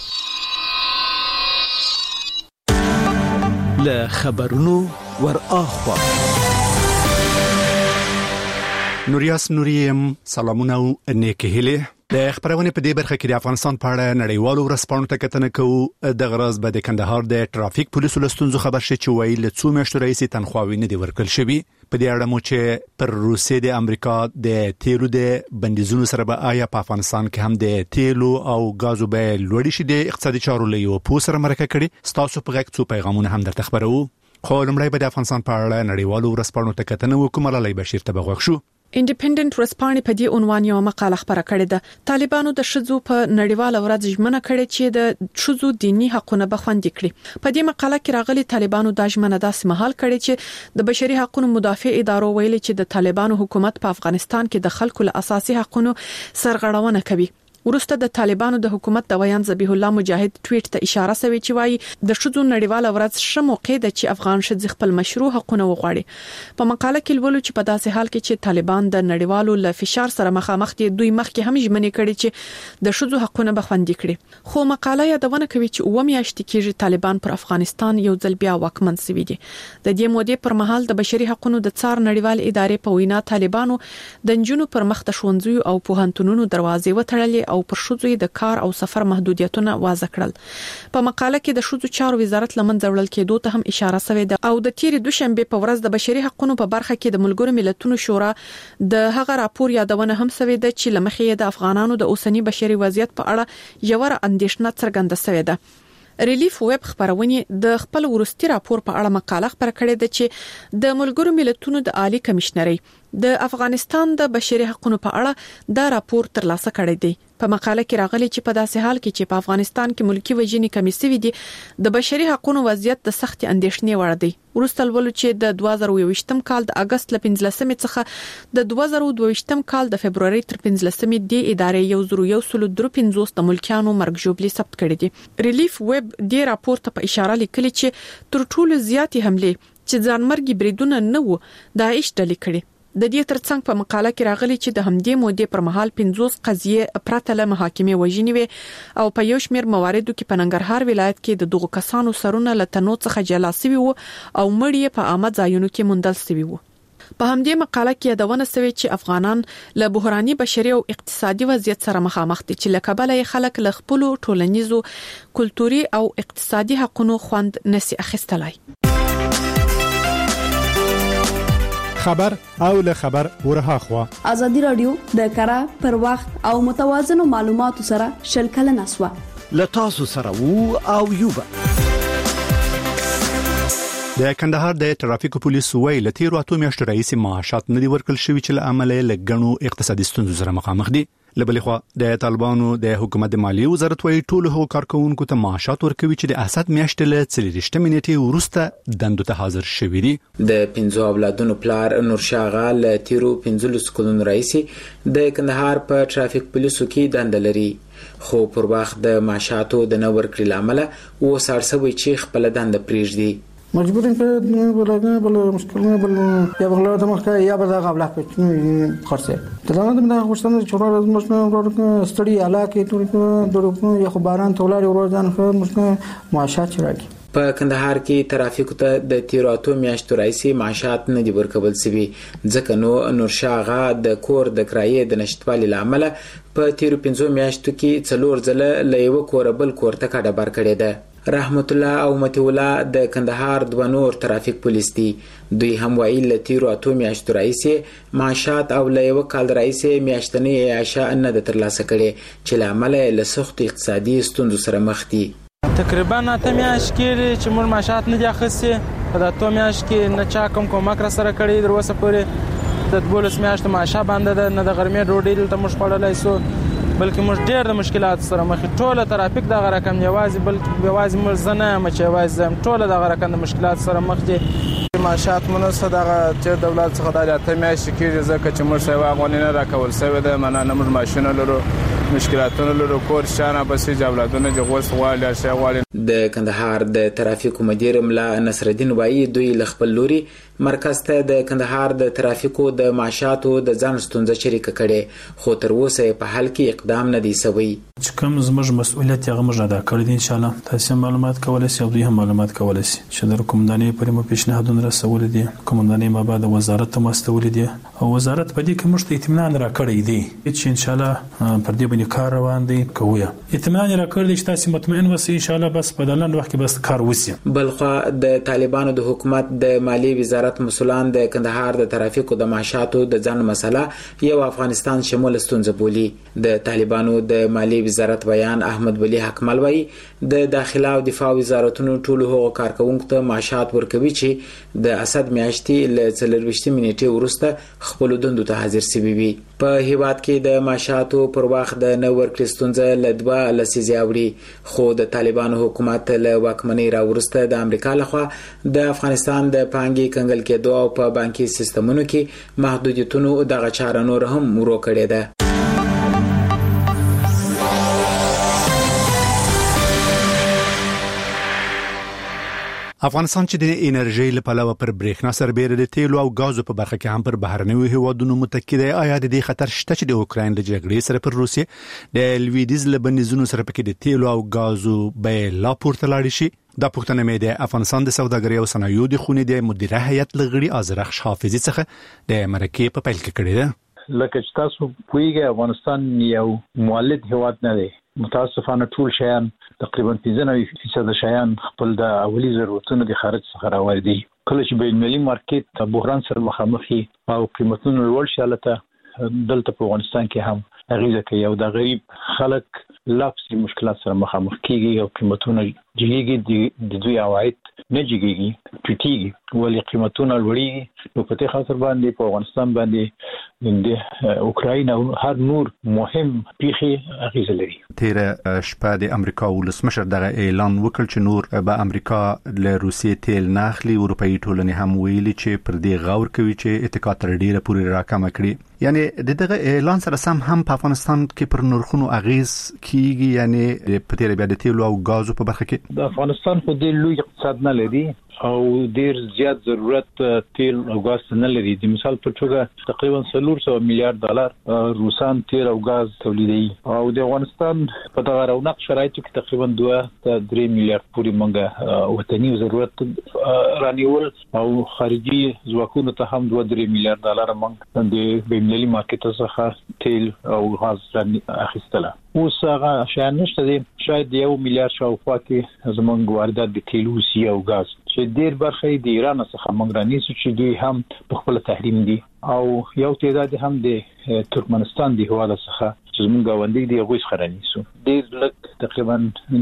له خبرونو ور اخوا نوریاس نوریم سلامونه او نیکه هیله د خبرونه په دې برخه کې د افغانستان په اړه نړیوالو ورسپانو ته کتنه کوو. د غراز به د کندهار د ټرافیک پولیسو لستونزو خبر شې چې وایي له څو میاشتو راځي تنخواوي نه دی ورکړل شوی. په دې اړه مو چې پر روسیې د امریکا د تیلو د بندیزونو سره به آیا په افغانستان کې هم د تیلو او غازو به لوړ شي د اقتصادي چارو له یو پوه سره مرکه کړي. ستاسو په غږ څو پیغامونه هم درته خبرو. خو لمړی به د افغانستان په اړه نړیوالو ورسپانو ته کتنه وکړو. ملالۍ بشیر ته بغوښ شو. انډیپندنت ورسپانې په دې عنوان یو مقاله خبره کړې ده. طالبانو د شذو په نړیواله ورځ ژمنه کړې چې د شذو دینی حقوقونه به خوندي کړي. په دې مقاله کې راغلي طالبانو د ژمنه داسې مهال کړې چې د بشري حقوقو مدافع ادارو ویلي چې د طالبانو حکومت په افغانستان کې د خلکو له اساسي حقوقو سرغړونه کوي. ورسته د طالبانو د حکومت د ویان ذبیح الله مجاهد ټویټ ته اشاره شوی چې وایي د شذو نړیواله ورځ شمو قید چې افغان ښځې خپل مشروع حقوقونه وغواړي. په مقاله کې ولولو چې په داسې حال کې چې طالبان د نړیوالو له فشار سره مخامخ دي، دوی مخکې هم ژمنې کړې چې د شذو حقوقونه به خوندي کړي. خو مقاله یادونه کوي چې اوه میاشتې کېږي طالبان پر افغانستان یو ځل بیا واکمن شوي دي. د دې مودې پر مهال د بشري حقوقو د څار نړیوال ادارې په وینا طالبانو د جنونو پر مخ د ښوونځیو او پوهنتونونو دروازې وتړلې او پر شذو د کار او سفر محدودیتونه واضح کړل. په مقاله کې د شذو چارو وزارت لمنځه وړل کېدو ته هم اشاره شوې ده او د تیر دوشنبه په ورځ د بشري حقوقو په برخه کې د ملګرو ملتونو شورا د هغه راپور یادونه هم شوې ده چې لمخې د افغانانو د اوسنی بشري وضعیت په اړه یو اندېښنه څرګنده شوې ده. ریلیف ویب خبرونه د خپل ورستي راپور په اړه مقاله خبر کړې ده چې د ملګرو ملتونو د عالی کمشنري د افغانستان د بشري حقوقو په اړه دا راپور ترلاسه کړی دی. په مقاله کې راغلي چې په داسې حال کې چې په افغانستان کې ملکی وژنې کمی شوې دي، د بشري حقوقو وضعیت د سخت اندېښنې وړ دی. ورسته ولول چې د 2021م کال د اگست ل 15 څخه د 2022م کال د فبرवरी تر 15 د ادارې 1.153 د ملکیانو مرګ ژوبلې ثبت کړې دي. ریلیف ویب د راپور ته په اشاره لیکلي چې تر ټولو زیاتې حمله چې ځانمرګي بریدونه نه وو داعش ډلې کړې. د دې ترڅنګ په مقاله کې راغلي چې د همدې مودې پر مهال 50 قضیې پرته له محاکمې وژنې وي او په یو شمېر مواردو کې په ننګرهار ولایت کې د دغو کسانو سرونه له تنو څخه جلا شوي وو او مړی په عامه ځایونو کې موندل شوي وو. په همدې مقاله کې یادونه شوې چې افغانان له بحراني بشري او اقتصادي وضعیت سره مخامخ دي چې له کبله خلک له خپل ټولنیزو کلتوري او اقتصادي حقوقو خوند نشي اخیستلای. خبر او له خبر ورها خوا ازادي رادیو د کارا پر وخت او متوازن معلوماتو سره شلکل نسوه لتاسو سره وو او یوبا. د کندهار د ټرافیک پولیسو ویل تیرو اتو میاشتو رئیس معاشات نه دی ورکل شوی چې عمل له غنو اقتصادي ستونزو سره مخامخ دي. لبلخوا د طالبانو د حکومت د مالیې وزارت وایي ټول هغو کارکونکو ته معاشات ورکوي چې د اسد میاشتې له 30 منټې وروسته دندو ته حاضر شوي دي. د 5 اولادونو پلار نورشاه غال تیرو 15 کلونو رئیس د کندهار په ټرافیک پولیسو کې دند لري، خو پر وخت د معاشاتو د نه ورکړې لامل و سارسوي چې خپل دند پریږدي. مجبورين بل مشكلة بل يا بغلا دمك يا بدا قبل خرسه تلانا دم خوشتن چورا مشنا استدي علاقه تو يا خبران تولاري ورزان مشنا معاشات چراكي په کندهار کې ترافیکو ته د تیرو 8 میاشتو راځي معاشات نه دي ورکول شوی ځکه نو نورشاغه د کور د کرایې د نشټوالي لامل په تیرو 5 میاشتو کې څلور ځله له یو کور بل کور ته کډه بار کړی ده. رحمت الله او متي الله د کندهار د نور ترافیک پولیس دي. دوی هم وایي له تیرو 8 میاشتو راځي معاشات او له یو کال راځي میاشتنی عاشه نه د ترلاسه کړي چې لامل له سخت اقتصادي ستونزو سره مخ دي. تقریبا 8 میاشت کې چې موږ معاشات نه دي اخیستي په 8 میاشت کې نه چا کوم کومک را سره کړی در اوسه پورې د 12 میاشتو معاشه باندې نه د غرمې ډوډۍ دلته موږ خورلای سو بلکې موږ ډېر د مشکلات سره مخ ټوله ترافیک د رقم یوازې بلکې یوازې موږ زنه مچ یوازې ټوله د رقم د مشکلات سره مخ دي. معاشات مناسب دغه چې دولت څخه د 8 میاشتې کې ځکه چې موږ سیوا غونې نه راکول سوی ده معنا نه موږ ماشینه لرو مشکلاتونه لرو کور شانه بسې جولاتونه چې غوښ غواړي شي غواړي. د کندهار د ترافیکو مدیر ملا نصرالدین وایي دوی لخپل لوري مرکز ته د کندهار د ترافیکو د معاشاتو د ځان ستونزه شریک کړي خو تر اوسه په حل کې اقدام نه دی شوی. چې کوم زموږ مسؤلیت هغه موږ ادا کړی دي ان شاء الله تاسو معلومات کولای شئ او دوی هم معلومات کولای شي چې د کومندانې پرې مو پیشنهادونه رسول دي کومندانې ما بعد وزارت ته مستول دي او وزارت په دې کې موږ ته اطمینان راکړی دی چې ان شاء الله پر دې باندې کار روان دی کوی اطمینان راکړی چې تاسو مطمئن اوسئ ان شاء الله بس په دلند وخت کې بس کار وسی. بلخو د طالبانو د حکومت د مالی وزارت مسولان د کندهار د ترافیکو د معاشاتو د ځان مسله یو افغانستان شمول ستونزه بولی. د طالبانو د مالی وزارت بیان احمد ولی حکمل وای د داخله او دفاع وزارتونو ټول هغو کارکونکو ته معاشات ورکوي چې د اسد میاشتې ل 24 منټې وروسته خپل دندو ته حاضر شوي وي. په هیواد کې د معاشاتو پر وخت د نو ورکړې ستونزه لدبا لسیزه اوړي خو د طالبانو حکومت له واکمنۍ را وروسته د امریکا لخوا د افغانستان د پانګې کنګل کېدو او په بانکي سیستمونو کې محدودیتونو دغه چاره نور هم ورو کړې ده. افغانستان چې د انرژي لپاره پر برېښنا سربېره د تیلو او غازو په برخه کې هم پر بهرنیو هیوادونو متکی دی. آیا د دې خطر شته چې د اوکراین د جګړې سره پر روسیې د لویدیز لبنیزونو سره پکې د تیلو او غازو به لا پورته لاړ شي؟ دا پوښتنه مې د افغانستان د سوداګرۍ او صنایعو د خونې د مدیره هیئت لغړي ازرخ حافظي څخه د مرکې په پیل کې کړې ده. لکه چې تاسو پوهیږئ افغانستان یو مولد هیواد نه دی. متاسفانه ټول شیان تقریبا 95% شیان خپل د اولی ضرورتونو د خارج څخه راوړي. کله چې بین المللي مارکیټ بحران سره مخامخ او قیمتونه لوړ شي البته دلته په افغانستان کې هم اغیزه کوي او د غریب خلک لافسي مشکلات سره مخامخ کیږي او قیمتونه جګیږي د دوی عواید نه جګیږي ټیټیږي ولې قیمتونه لوړیږي نو په دې خاطر باندې په افغانستان باندې د اوکراین او هر نور مهم پیخي اغیزه لري. تیر شپه د امریکا ولسمشر دغه اعلان وکړ چې نور به امریکا له روسیې تیل نه اخلي. اروپאי ټولنې هم ویلي چې پر دې غور کوي چې اتکا تر ډیره پورې راکمه کړي. یعنی دغه اعلان سره سم هم په افغانستان کې پر نرخونو اغیز کیږي یعنی په تیر بیا د تیلو او غازو په برخه کې د افغانستان خو د لوی اقتصاد نه لري او ډیر زیات ضرورت تیل او غاز نه لري. د مثال په توګه تقریبا 300 میلیارډ ډالر روسان تیل او غاز تولیدوي او د افغانستان په دغه رونق شرایطو کې تقریبا 2-3 میلیارډ پورې مونږه وطني ضرورت رانیول او خارجي ځواکونو ته هم 2-3 میلیارډ ډالر مونږ د بین‌المللي مارکیټ څخه تیل او غاز اخیستله. اوس هغه شایان نشته دي شاید 1 میلیارډ شاوخوا کې زمونږ واردات د تیل او غاز چې ډیر برخه د ایران څخه مونږ رانیسو چې دوی هم په خپل تحریم دي او یو تعداد هم د ترکمنستان د هواد څخه چې زمونږ غونډې دی غوښ خرانیسو ډیر لږ تقریبا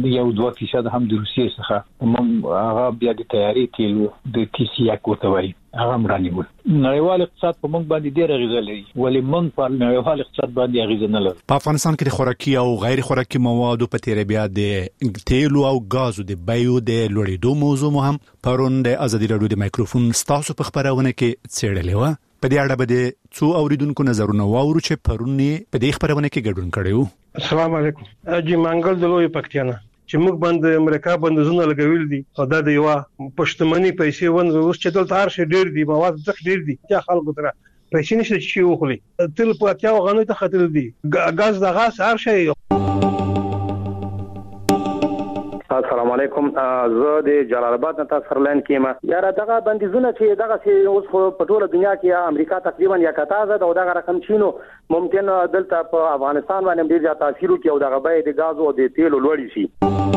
1-2% هم د روسیې څخه مونږ هغه بیا د تیاری تیل د تی سی یا کوتوي هغه مرانیول. نړیوال اقتصاد په مونږ باندې ډیر اغیزه لري ولې مونږ په نړیوال اقتصاد باندې اغیزه نه لرو. په افغانستان کې د خوراکي او غیر خوراکي موادو په تیر بیا د تیلو او غازو د بیو د لوړېدو موضوع هم پرون د ازادي راډیو د مایکروفون ستاسو په خبرونه کې څېړلې و. په دې اړه به څو اوریدونکو نظرونه واورو چې پرون په دې خبرونه کې ګډون کړیو. السلام علیکم. اجي منګل د لوی پکتیانا چې موږ باندې امریکا بندزونه لګوي دي او دا د یو پښتمنۍ پیسې ونه اوس چې دلته هر شي ډیر دي مواد ځکه ډیر دي چې خلکو تر پیسې نشي چې وخلي تل په اتیا غنوي ته خطر دي غاز د غاز هر شي. السلام علیکم. زه د جلال آباد نه تاسو سره لاین کېم. یاره دغه بندیزونه چې دغه اوس په ټوله دنیا کې امریکا تقریبا یا کتازه دغه رقم چینو ممکن دلته په افغانستان باندې ډیر زیات تاثیر وکړي او دغه بیه د غاز او د تیلو لوړ شي.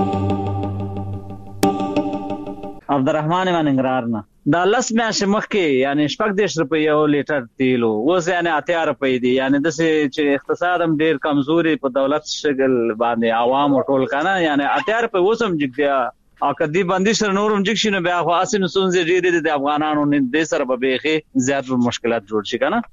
عبدالرحمن مننګرارنا دا لس میاشتې مخکې یعنی 14 روپۍ یو لیټر تیلو اوس یعنی 80 روپۍ دي. یعنی د چې اقتصاد هم ډیر کمزوري په دولت شګل باندې عوام ټول کنه یعنی 80 روپۍ اوس هم جګ او کدی باندې سره نورم جګ شنو بیا خو اسیم سونځي ډیر د افغانانو نه د سره به بيخي زیات مشکلات جوړ شي کنه.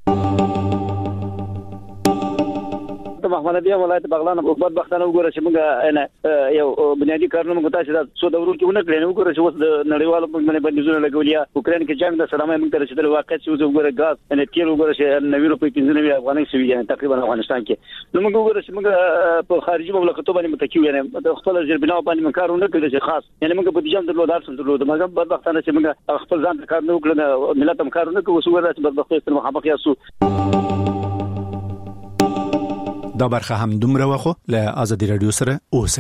محمد ابي ولایت بغلان په بدبختانه وګوره چې موږ یو بنیادی کارونه موږ تاسو د سو دورو کې ونه کړنه وګوره چې اوس د نړیوالو په باندې بندیزونه لګولیا اوکرين کې جنگ د سلامه موږ ته چې د واقع چې وګوره غاز ان تیر وګوره چې 90 روپۍ 15 افغاني سوي یعنی تقریبا افغانستان کې نو موږ وګوره چې موږ په خارجي مملکتونو باندې متکیو یعنی د خپل ځربنا باندې کارونه کوي چې خاص یعنی موږ په دې جام درلودار سم درلود موږ بدبختانه چې موږ خپل ځان کار نه وکړو ملت هم کارونه کوي وګوره چې بدبختي سره مخامخ یاسو. دا برخه هم دومره وخو له آزادی رادیو سره اوسئ.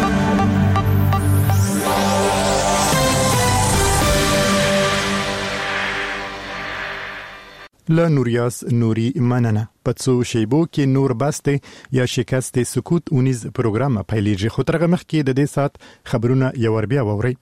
له نوریاس نوري مننه پڅو شیبو کې نور بسته یا شکست سکوت اونیز پروګرام پیلېږي خو ترغه مخ کې د دې سات خبرونه یو ور بیا ووري.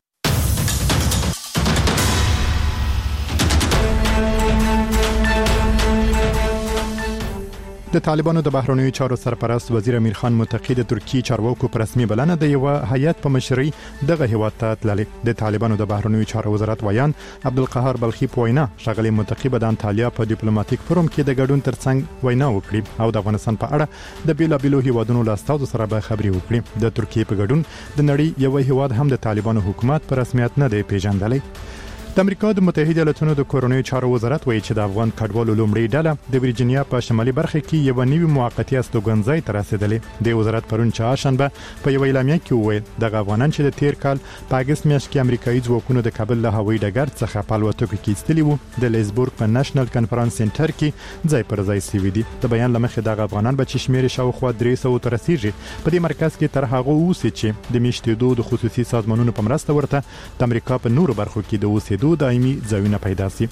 د طالبانو د بهرنیو چارو سرپرست وزیر امیر خان متقی د ترکی چارواکو پر رسمي بلنه د یو هیئت په مشرۍ دغه هیواد ته تللی. د طالبانو د بهرنیو چارو وزارت ویان عبدالقهار بلخی په وینا شغلی متقی به د انټالیا په ډیپلوماټیک فورم کې د ګډون ترڅنګ وینا وکړي او د افغانستان په اړه د بیلابیلو هیوادونو له استازو سره به خبري وکړي. د ترکیې په ګډون د نړۍ یو هیواد هم د طالبانو حکومت په رسمیت نه دی پیژندلی. د امریکا د متحده ایالاتونو د کورونی چارو وزارت وایي چې د افغان کډوالو لومړی ډله د ورجینیا په شمالي برخه کې یو نوی موقتی استوګنځای تر رسیدلې. د وزارت پرون چهارشنبه په یو اعلامیه کې وویل د افغانان چې د تیر کال په اگست میاشت کې امریکایي ځواکونو د کابل له هوایي ډګر څخه په الوتکو کې ایستلي وو د لیزبورګ په نېشنل کنفرانس سنټر کې ځای پر ځای سوي دي. د بیان لمخې د افغانان به چې شمیر شاوخوا 300 تر رسیدي په دې مرکز کې تر هغه اوسې چې د میشتېدو د خصوصي سازمانونو په مرسته ورته د امریکا په نورو برخو کې د اوسېدو دایمي ځایونه پیدا سي.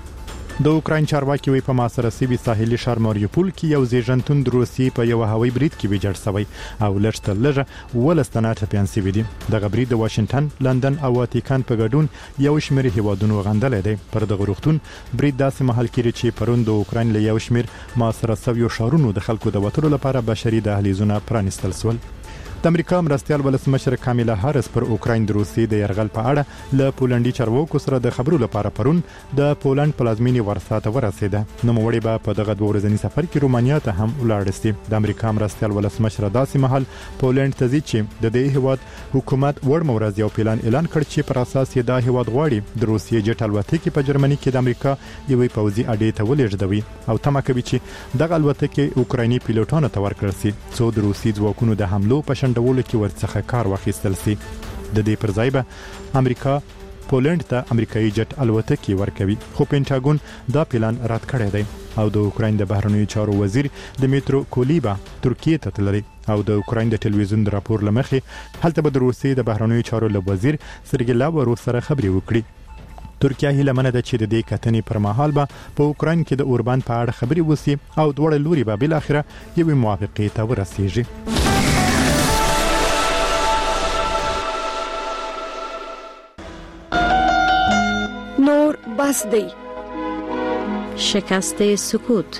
د اوکراین چارواکي وی په ماسره سیبي ساحلي ښار ماریوپول کې یو زیږنتون د روسي په یو هوایي برید کې ویجاړ شوی او لږ لږه ولستانه ټپيان سوي دي. دغه برید د واشنگټن، لندن او واتیکان په ګډون یو شمېر هیوادونو غندل دي. پر دغه روغتون برید داسې محل کې چې پرون د اوکراین له یو شمېر ماسره سوي شهرونو د خلکو د وټرو لپاره بشري دهلیزونه پرانستل سول. د امریکا مرستيال ولسمشر کامیلا هارس پر اوکراین د روسي د يرغل په اړه له پولندي چارواکو سره د خبرو لپاره پرون د پولند پلازمینی ورسا ته ورسېده. نو موړي به په دغه دوه ورځنی سفر کې رومانیا ته هم ولاړ شي. د امریکا مرستيال ولسمشر داسې محل پولند ته ځي چې د دې هیواد حکومت ور مورز یو پلان اعلان کړ چې پر اساس یې د هیواد غواړي د روسي جټ الوتکې په جرمني کې د امریکا یوې پوځي اډې ته ولېږدوي او تمه کوي چې دغه الوتکې اوکرایني پیلوټانو ته ورکړل شي څو د روسي ځواکونو د حملو په شندولو کې ورڅخه کار واخیستل شي. د دې پر ځای به امریکا پولند ته امریکایي جټ الوتکې ورکوي خو پینټاګون دا پلان رد کړی دی او د اوکراین د بهرنیو چارو وزیر دمیترو کولیبا ترکیې ته تللی او د اوکراین د ټلویزیون د راپور لمخې هلته به د روسي د بهرنیو چارو له وزیر سرګی لاوروف سره خبري وکړي. ترکیه هیله منه ده چې د دې کتنې پر مهال به په اوکراین کې د اوربان په اړه خبري وسی او دوړ لوري به بل اخره یوې موافقې ته ورسیږي. نور بس دی شکست سکوت.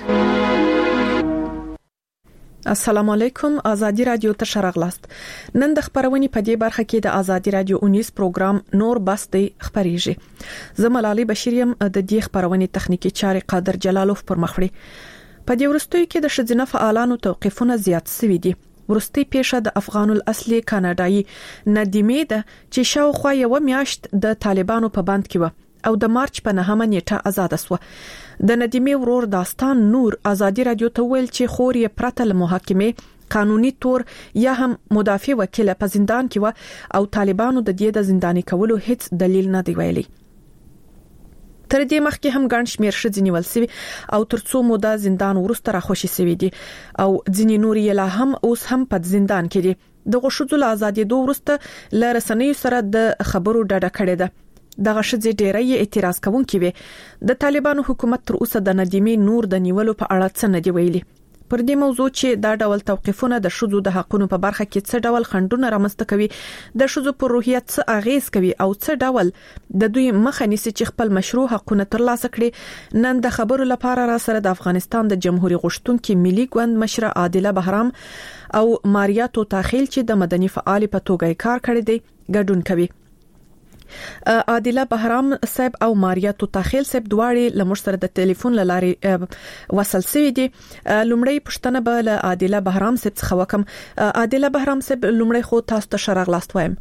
السلام علیکم. آزادی رادیو ته شرغلاست. نن د خبرونې په دې برخه کې د آزادی رادیو 19 پروګرام نور بس دی خبريږي. زه ملالي بشیریم د دې خبرونې تخنیکی چاري قادر جلالوف پر مخړي. په دې ورستوي کې د شذینه فعالانو توقیفونه زیات شوي دي. ورستي پیښه د افغان الاصلي کاناډایي ندیمه ده چې شاوخوا یو میاشت د طالبانو په بند کې و او د مارچ په 9 نیټه آزاد شو. د ندیمه ورور داستان نور آزادی رادیو ته ویل چې خور یې پرته له محاکمه قانوني تور یا هم مدافع وکیل په زندان کې و او طالبانو د دې د زنداني کولو هیڅ دلیل نه دی ویلي. تر دې مخکې هم ګڼ شمېر شذ نیول شوی او ترڅو موده زندان ورسته راخوشي شوی دي او ځینې نور یې لا هم اوس هم په زندان کې دي. د غوښتلو له ازادېدو وروسته ل رسنیو سره د خبرو ډډه کړې ده دغه شذې ډېری اعتراض کوونکي وي د طالبانو حکومت تر اوسه د ندیمه نور د نیولو په اړه څه نه دی ویلي پر دې موضوع چې دا ډول توقیفونه د شذو د حقونو په برخه کې څه ډول خنډونه رامنځته کوي د شذو پر روحیت څه اغیز کوي او څه ډول د دوی مخه نیسي چې خپل مشروع حقونه ترلاسه کړي نن د خبرو لپاره را سره د افغانستان د جمهوریت غوښتونکو ملي ګوند مشره عادله بهرام او ماریا توتاخیل چې د مدني فعال په توګه کار کړی دی ګډون کوي عادله بهرام صاحب او ماریا توتاخیل صاحب دواړي لمر سره د ټلیفون لارې وصل شوی دي لومړی پښتنه به له عادله بهرام صاحب څخه وکم عادله بهرام صاحب لومړی خو تاسو ته شرغ لاست وایم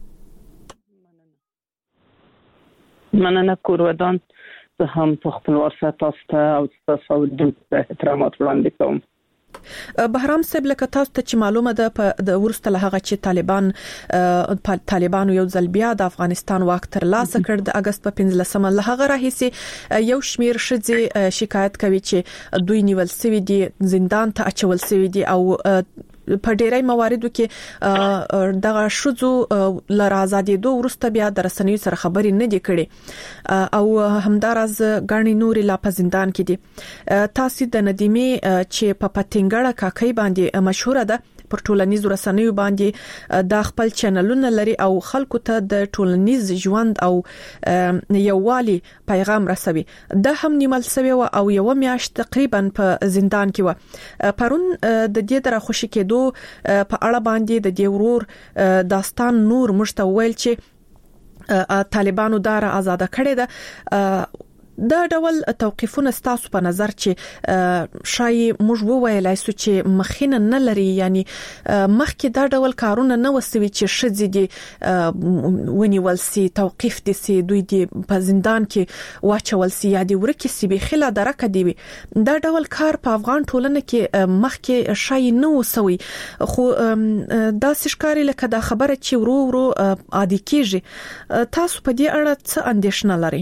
مننه کورودان زه هم په خپل واسطه تاسو ته او تاسو د احترامات وړاندې کوم بهرام صاحب لکه تاسو ته چې معلومه ده د ورسته له هغه چې طالبانو یو ځل بیا د افغانستان واک تر لاسه کړ د اگست په 15 له هغه راهیسي یو شمیر شذې شکایت کوي چې دوی نیول سوي دي زندان ته اچول سوي دي او په ډیری مواردو کې دغه شذو لر آزادېدو وروسته بیا د رسنیو سره خبرې نه دي کړي او همدارز غاڼې نوري لا په زندان کې دي تاسو د ندیمه چې په پټنګړه کاکۍ باندې مشهوره ده پر ټولنیزو رسنیو باندې د خپل چینلونه لري او خلکو ته د ټولنیز ژوند او یووالي پیغام رسوي د هم نیمل سوي او یو میاشت تقریبا په زندان کې و پرون د دې در خوشی کېدو په اړه باندې د دې ورور داستان نور مشتویل چې طالبانو دار آزاد کړي ده دا ډول توقیفونه ستاسو په نظر چې شای موږ وویلای سو چې مخینه نه لري یعنی مخکې دا ډول کارونه نه وسوي چې شذې دي ونیول سي توقیف دي سي دوی دي په زندان کې واچول سي یا دي ورکه سي به خلا درکه دی دا ډول کار په افغان ټولنه کې مخکې شای نه وسوي خو دا سشکاري لکه دا خبره چې ورو عادي کیږي تاسو په دې اړه څه اندیشنه لرئ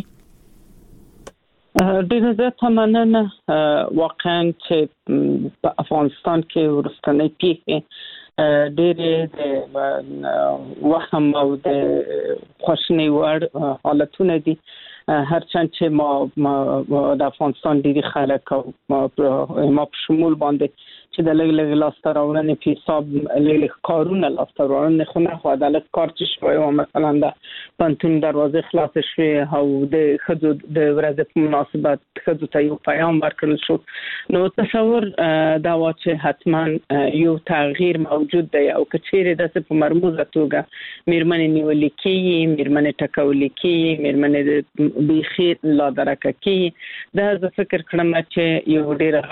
ډېر زیات مننه واقعا چې په افغانستان کې ورستنې پیښې ډېر د وهم او د خوشنۍ وړ حالتونه دي هرچند چې ما د افغانستان ډېری خلک او ما په شمول باندې چې د لګ لاسته راوړنې په حساب لګ کارونه لاسته راوړنې خو نه خو عدالت کار چې شوی او مثلا د پنتون دروازه خلاص شوی او د خځو د ورځې په مناسبت خځو ته یو پیغام ورکړل شو نو تصور دا و چې حتما یو تغییر موجود دی او کچېره د په مرموزه توګه میرمنې نیولې کیږي میرمنې ټکولې کیږي میرمنې به خیر لا درکه کیږي دا زه فکر کړم چې یو ډېر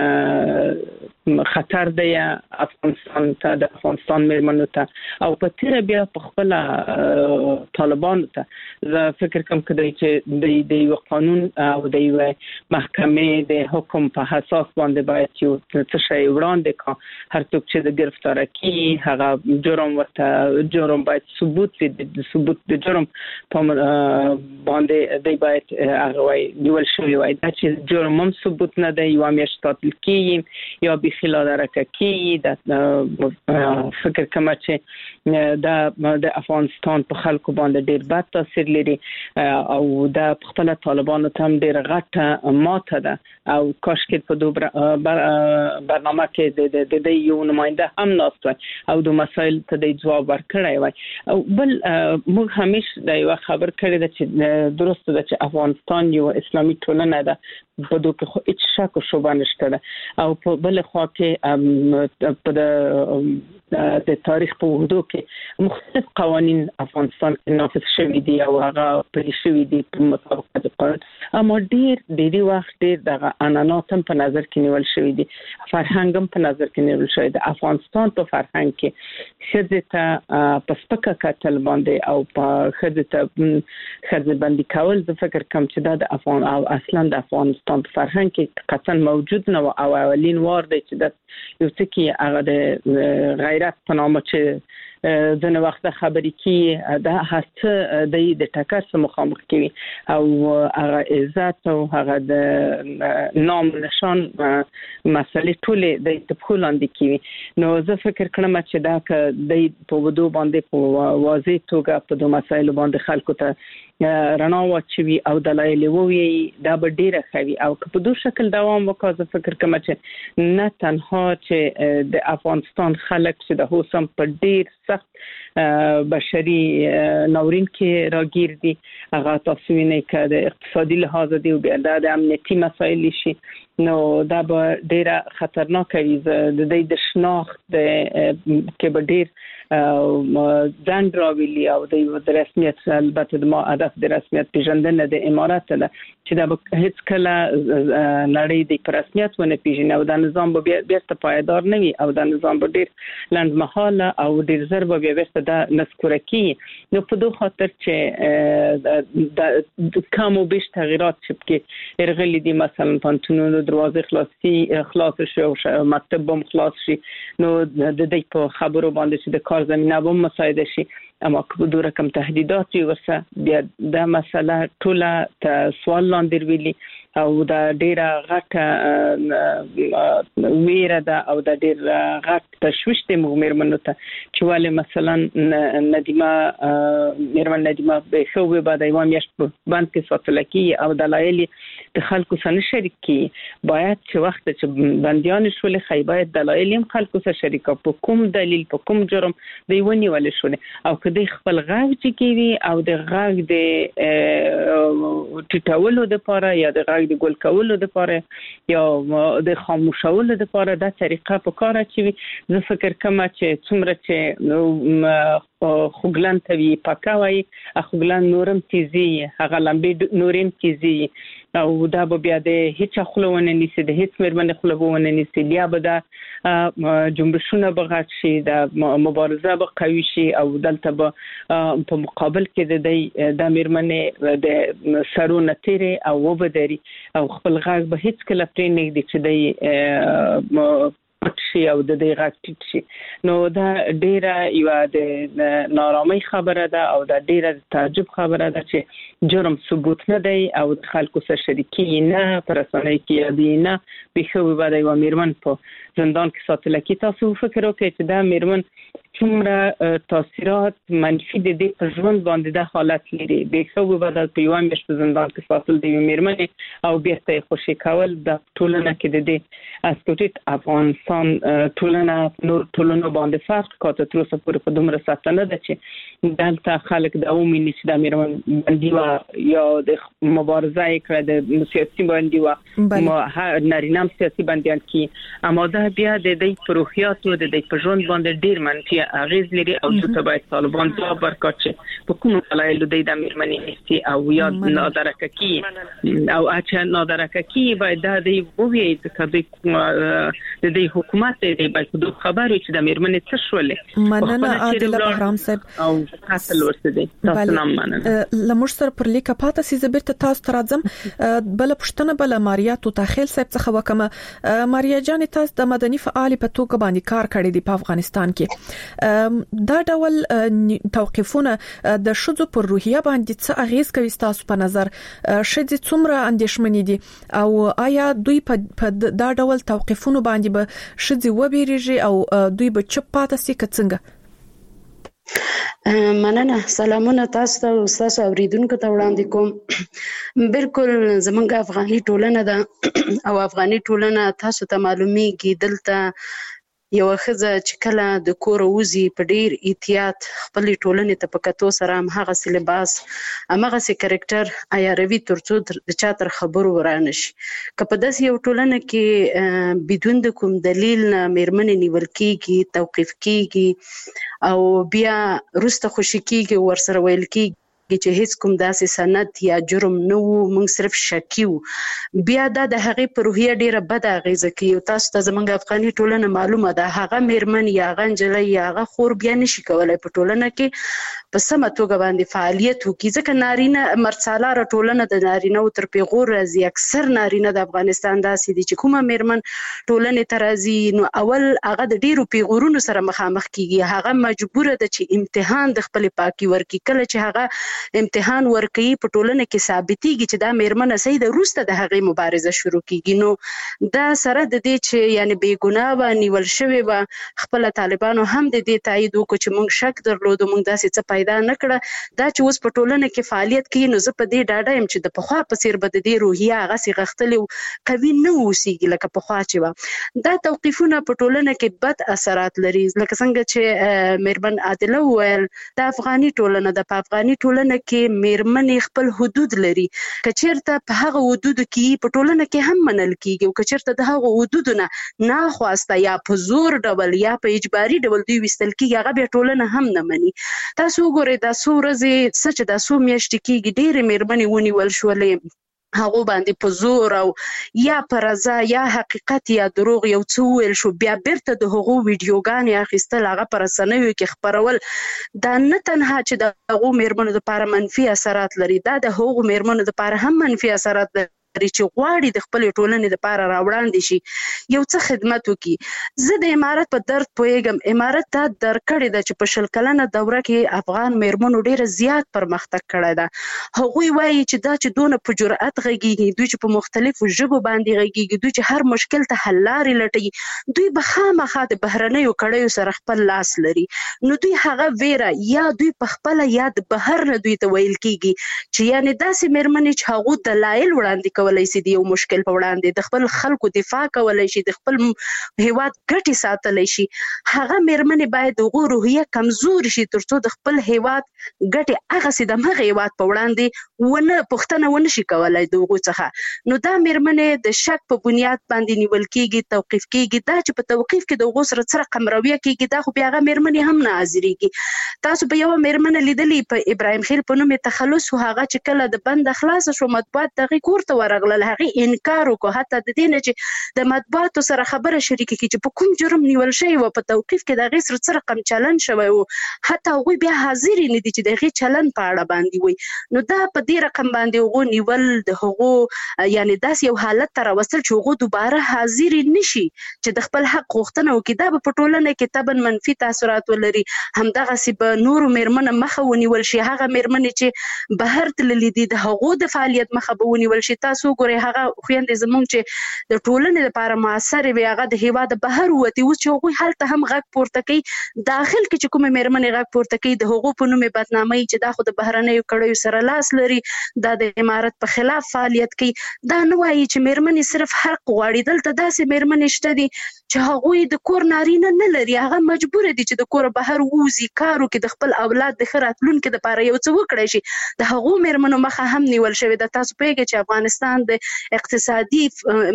غټ خطر دی افغانستان ته د افغانستان میرمنو ته او په تیر بیا په خپل طالبانو ته زه فکر کوم چې د یو قانون او د یو محکمې د حکم په اساس باندې باید چې څه شی وړاندې کا هر څوک چې د گرفتار کی هغه جرم ورته جرم باید ثبوت د ثبوت د جرم په باندې دی باید هغه وای نیول شوی وای دا چې جرم هم ثبوت نه دی یو میاشت تل کی یا به خلا درکه کی د فکر کوم چې د افغانستان په خلکو باندې ډیر بد تاثیر لري او د خپل طالبانو ته ډیر غټه ماته ده او کاش کې په دوه برنامه کې د یو نماینده هم ناست او د مسایل ته د جواب ورکړی وای او بل موږ همیشه د یو خبر کړی ده چې درسته ده چې افغانستان یو اسلامي ټولنه ده په دوه کې خو هیڅ شک او شبهه نشته او په بل خوا کې په د تاریخ په وحدو کې مختلف قوانين افغانستان کې نافذ شوي دي او هغه پلي شوي دي په مطابق د قانون اما ډېر وخت ډېر دغه عنعنات په نظر کې نیول شوي دي فرهنګ هم په نظر کې نیول شوی دی افغانستان په فرهنګ کې ښځې ته په سپکه کتل باندې او په ښځې ته ښځې باندې کول زه فکر کوم چې دا د افغان او اصلا د افغانستان په فرهنګ کې قطعا موجود نه او اولین وار دی چې د یو څه کې هغه د غیرت په نامه چې ځنه وخت خبرې کی دا هڅه د ټکر سره مخامخ کوي او هغه عزت او هغه د نام نشان مسلې ټولې د تپخولاندې کوي نو زه فکر کوم چې دا ک د په ودو باندې په واضح توګه په دوه مسایلو باندې خلکو ته رڼا واچوي او دلایل ووي دا به ډیره خوي او په دوه شکل دوام وکړي زه فکر کوم چې نه تنها چې د افغانستان خلک چې د هوسم په ډیر سخت بشري ناورین کې راګیر دي هغه تاسو وینئ چې د اقتصادي لحاظ دی او د امنیتي مسایل شي نو دا به ډیره خطرناک وي د دې د شناخت کې به ډیر ځان راویلي او د رسمیت البته د ما هدف د رسمیت پیژندنه د امارات ده چې دا هیڅ کله نړۍ د رسمیت ونه پیژني او د نظام به بیرته پایدار نه وي او د نظام به ډیر لنډمهاله او ډیر زر به بیرته د نسکورکی نو په دوه خاطر چې د کومو بیش تغیرات چې ارغلی دي مثلا پانتونونو دروازه خلاص شي او مکتب هم خلاص شي نو د دې په خبرو باندې چې د کار زمينه هم مساعده شي اما که دوه رقم تهدیدات ورسه بیا د مسله ټوله ته سوال لاندې ویلي او دا ډیره غټه ویره ده او دا ډیر غټ تشویش د مېرمنو ته چې ولې مثلا مېرمن ندیمه به خو به بعد ایوام یش باند کې ساتل کی او دلایل د خلکو سره شریک کی باید چې وخت چې بنديان شول خیبات دلایل هم خلکو سره شریک په کوم دلیل په کوم جرم دی ونی ول شول او کدی خپل غږ چې کی او د غږ د ټټولو د پاره یا د د ګول کولو د پاره یا د خاموشولو د پاره د طریقه په کار اچوي زه فکر کوم چې څومره چې خوګلان توی پکاوي خوګلان نورم تیزی هغه لمبي نورم تیزی او دا به بیا د هیڅ خلونه نيسي د هیڅ مېرمن خلونه نيسي بیا به د جنبشونه بغات شي د مبارزه به قوي شي او دلته به په مقابل کې د مېرمن د سرونه تیري او وبدري او خپل غږ به هیڅ کله پرې نه دی چې د شي او د دې غټ شي نو دا ډیره یو د نارامي خبره ده او دا ډیره تعجب خبره ده چې جرم ثبوت نه دی او خلکو سره شریکی نه پرسانه کې دی نه به خو به د مېرمن په زندان کې ساتل کی تاسو فکر وکړئ چې دا مېرمن څومره تاثیرات منفي د دې په ژوند باندې د حالت لري به خو به د پیوام په زندان کې ساتل دی مېرمن او بیرته خوشی کول د ټولنه کې د دې اسکوټیت افغانستان ټولنه نور ټولنه باندې فرق کوي تر اوسه پورې په دومره ساتنه ده چې دلته خلک د اومینې چې د مېرمن باندې وا یا د مبارزه کړه د سیاسي باندې وا نارینه سیاسي باندې کې اما دا بیا د دې پروحیاتو د دې په ژوند باندې ډیر منفي اغیز لري او چې باید طالبان ځواب ورکړي په کوم دلایل د مېرمنې نيسي او یا نادرکه کی او اچھا نادرکه کی باید د دې ووی چې د دې حکومت دی باید د خبرو چې د مېرمنې څه شولې مننه عادل بهرام صاحب او قتل ورته دی تاسو نام مننه لمر سره پر لیکه پاته سي زبرته تاسو ترازم بل پښتنه بل ماریا تو تخیل صاحب څخه وکمه ماریا جان تاسو د مدني فعال په توګه باندې کار کړی دی په افغانستان کې دا ډول توقيفونه د شذو پر روحیه باندې څه اغیز کوي تاسو په نظر شذ څومره اندیشمنې دي او آیا دوی په دا ډول توقيفونه باندې به شذ وبېریږي او دوی به چپ پاتې سي کڅنګه مننه سلامونه تاسو ته او تاسو اوریدونکو ته وړاندې کوم بالکل زمونږ افغاني ټولنه ده او افغاني ټولنه تاسو ته معلومیږي دلته یو خزه چې کله د کور وزي په ډیر احتیاط خپل ټولنې ته پکاتو سره هم هغه سي لباس هغه سي کریکټر عیاروي ترڅو د چاتر خبرو ورانه شي کله د یو ټولنه کې بدون د کوم دلیل نه مېرمن نیول کیږي توقيف کیږي او بیا روسته خوشی کیږي ورسره ویل کیږي چې هیڅ کوم داسې سند یا جرم نه وو، موږ صرف شکی وو. بیا دا د هغې په روحیه ډیره بده اغیزه کوي. تاسو ته زموږ افغاني ټولنه معلومه ده، هغه میرمن یا هغه نجلۍ یا هغه خور بیا نشي کولی په ټولنه کې په سمه توګه باندې فعالیت وکړي، ځکه نارینه مرڅالاره ټولنه د نارینه‌و تر پیغور راځي. اکثر نارینه د افغانستان داسې دي چې کومه میرمن ټولنې ته راځي نو اول هغه د ډیرو پیغورونو سره مخامخ کیږي. هغه مجبوره ده چې امتحان د خپل پاکي ورکړي. کله چې هغه امتحان ورکوي په ټولنه کې ثابتېږي چې دا میرمنه صحیح ده، وروسته د هغې مبارزه شروع کیږي. نو دا سره د دې چې یعنی بې ګناه به نیول شوې به، خپله طالبانو هم د دې تایید وکړو چې موږ شک درلودو، موږ داسې څه پیدا نه کړه. دا چې اوس په ټولنه کې فعالیت کوي نو زه په دې ډاډه یم چې د پخوا په څېر به د دې روحیه هغسې غښتلې قوي نه اوسېږي لکه پخوا چې وه. دا توقیفونه په ټولنه کې بد اثرات لري، لکه څنګه چې میرمن عادله وویل د افغاني ټولنه ده. په افغاني ټولنه کې میرمنې خپل حدود لري، که چېرته په هغه حدودو کې په ټولنه کې هم منل کیږي، او که چېرته د هغو حدودو نه ناخواسته یا په زور ډول یا په اجباري ډول دوی ویستل کیږي، هغه بیا ټولنه هم نه مني. تاسو وګورئ دا څو ورځې څه چې دا څو میاشتې کیږي ډېرې میرمنې ونیول شولې، هغو باندې په زور او یا په رضا یا حقیقت یا دروغ یو څه وویل شو، بیا بیرته د هغو ویډیوګانې اخیستل، هغه په رسنیو کې خپرول. دا نه تنها چې د هغو میرمنو دپاره منفي اثرات لري، دا د هغو میرمنو دپاره هم منفي اثرات لري چې غواړي د خپلې ټولنې دپاره راوړاندې شي، یو څه خدمت وکړي. زه د امارت په درد پوهېږم. امارت دا درک کړې ده چې په 100 کلنه دوره کې افغان میرمنو ډېره زیات پرمختګ کړی ده. هغوی وایي چې دا چې دونه په جرأت غږیږي، دوی چې په مختلفو ژبو باندې غږیږي، دوی چې هر مشکل ته حل لارې لټوي، دوی به خامخا د بهرنیو کړیو سره خپل لاس لري. نو دوی هغه ویره یا دوی په خپله یا د بهر نه دوی ته ویل کېږي چې یعنې داسې میرمنې چې هغو دلایل وړاندې کولی شي د یو مشکل په وړاندې، د خپل خلکو دفاع کولی شي، د خپل هیواد ګټې ساتلی شي، هغه میرمنې باید د هغو روحیه کمزور شي تر څو د خپل هیواد ګټې هغسې د همغه هیواد په وړاندې پوښتنه ونه شي کولی د هغو څخه. نو دا میرمنې د شک په بنیاد باندې نیول کېږي، توقیف کېږي. دا چې په توقیف کې د هغو سره څه رقم رویه کېږي، دا خو بیا هغه میرمنې هم نه حاضرېږي. تاسو به یوه میرمنه لیدلې په ابراهیم خیل په نوم یې تخلص و، هغه چې کله د بنده خلاصه شو مطبوعات د هغې کور ته ورغلل، هغې انکار وکړو، حتی د دې نه چې د مطبوعاتو سره خبره شریکه کړي چې په کوم جرم نیول شوی و، په توقیف کې د هغې سره څه رقم چلن شوی و، حتی هغوی بیا حاضر نه دي چې د هغې چلن په اړه باندې وي. نو دا په دې رقم باندې هغو نیول د هغو یعنې داسې یو حالت ته راوستل چې هغو دوباره حاضر نشي چې د خپل حق غوښتنه وکړي. دا به په ټولنه کې طبعا منفي تاثرات ولري. همدغسې به نورو میرمنو مخه ونیول شي، هغه میرمنې چې بهر تللي دي د هغو د فعالیت مخه به ونیول شي. تاسو وګورئ هغه خویندې زموږ چې د ټولنې لپاره موثرې وي، هغه د هیواده بهر ووتې، اوس چې هغوی هلته هم غږ پورته کوي، داخل کې چې کومې میرمنې غږ پورته کوي د هغو په نوم یې بدناموي چې دا خو د بهرنیو کړیو سره لاس لري، دا د امارت په خلاف فعالیت کوي. دا نه وایي چې میرمنې صرف حق غواړي. دلته داسې میرمنې شته دي چې هغوی د کور نارینه نه لري، هغه مجبوره دي چې د کوره بهر ووځي، کار وکړي، د خپل اولاد د ښه راتلونکي دپاره یو څه وکړی شي. د هغو میرمنو مخه هم نیول شوې ده. تاسو پوهېږئ چې افغانستان د اقتصادي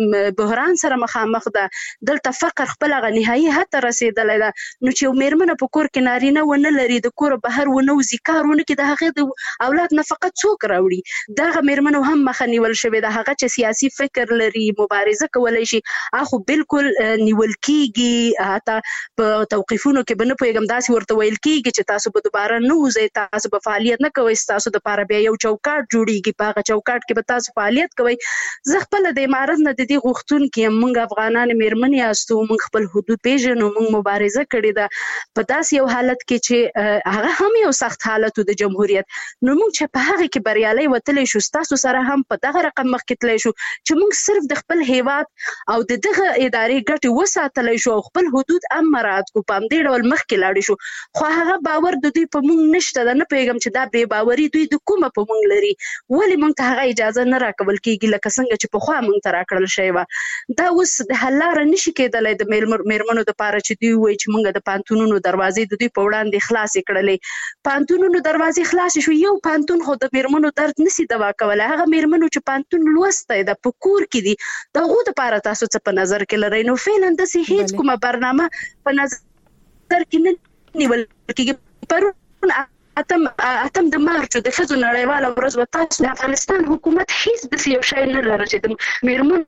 بحران سره مخامخ ده، دلته فقر خپل هغه نهایي حد ته رسېدلی ده. نو چې یو میرمنه په کور کې نارینه ونه لري، د کوره بهر ونه وځي، کار ونه کړي، د هغې د اولاد نفقه څوک راوړي؟ دغه میرمنو هم مخه نیول شوې ده. هغه چې سیاسي فکر لري، مبارزه کولی شي، هغه بالکل نیول کېږي. حتی په توقیفونو کې به نه پوهېږم داسې ورته ویل کېږي چې تاسو به دوباره نه وځئ، تاسو به فعالیت نه کوئ، ستاسو دپاره بیا یو چوکاټ جوړېږي، په هغه چوکاټ کې به تاسو فعالیت کوئ. زه خپله د امارت نه د دې غوښتونکې یم. موږ افغانانې میرمنې یاستو، موږ خپل حدود پېژنو، موږ مبارزه کړې ده په داسې یو حالت کې چې هغه هم یو سخت حالت و د جمهوریت. نو موږ چې په هغې کې بریالی وتلی شو، ستاسو سره هم په دغه رقم مخکې تللی شو چې موږ صرف د خپل هیواد او د دغه ادارې ګټې وساتلی شو او خپل حدود هم مراعات کړو، په همدې ډول مخکې لاړې شو. خو هغه باور د دوی په موږ نشته ده. نه پوهېږم چې دا بې باوري دوی د کومه په موږ لري، ولې موږ ته هغه اجازه نه راکول کېږي لکه څنګه چې پخوا موږ ته راکړل شوې وه. دا اوس د حل لاره نشي کېدلی د میرمنو دپاره چې دوی ووایي چې موږ د پوهنتونونو دروازې د دوی په وړاندې خلاصې کړلې. پوهنتونونو دروازې خلاصې شو، یو پوهنتون خو د میرمنو درد نشي دوا کولی. هغه میرمنو چې پوهنتون لوستی ده، په کور کې دي، د هغو دپاره تاسو څه په نظر کې لرئ؟ نو فعلا داسې هېڅ کومه برنامه په نظر کې نه نیول کېږي. پرون اتم د مارچ د ښځو نړیواله ورځ و تاسو د افغانستان حکومت هیڅ د یو شی نه لري چې د میرمن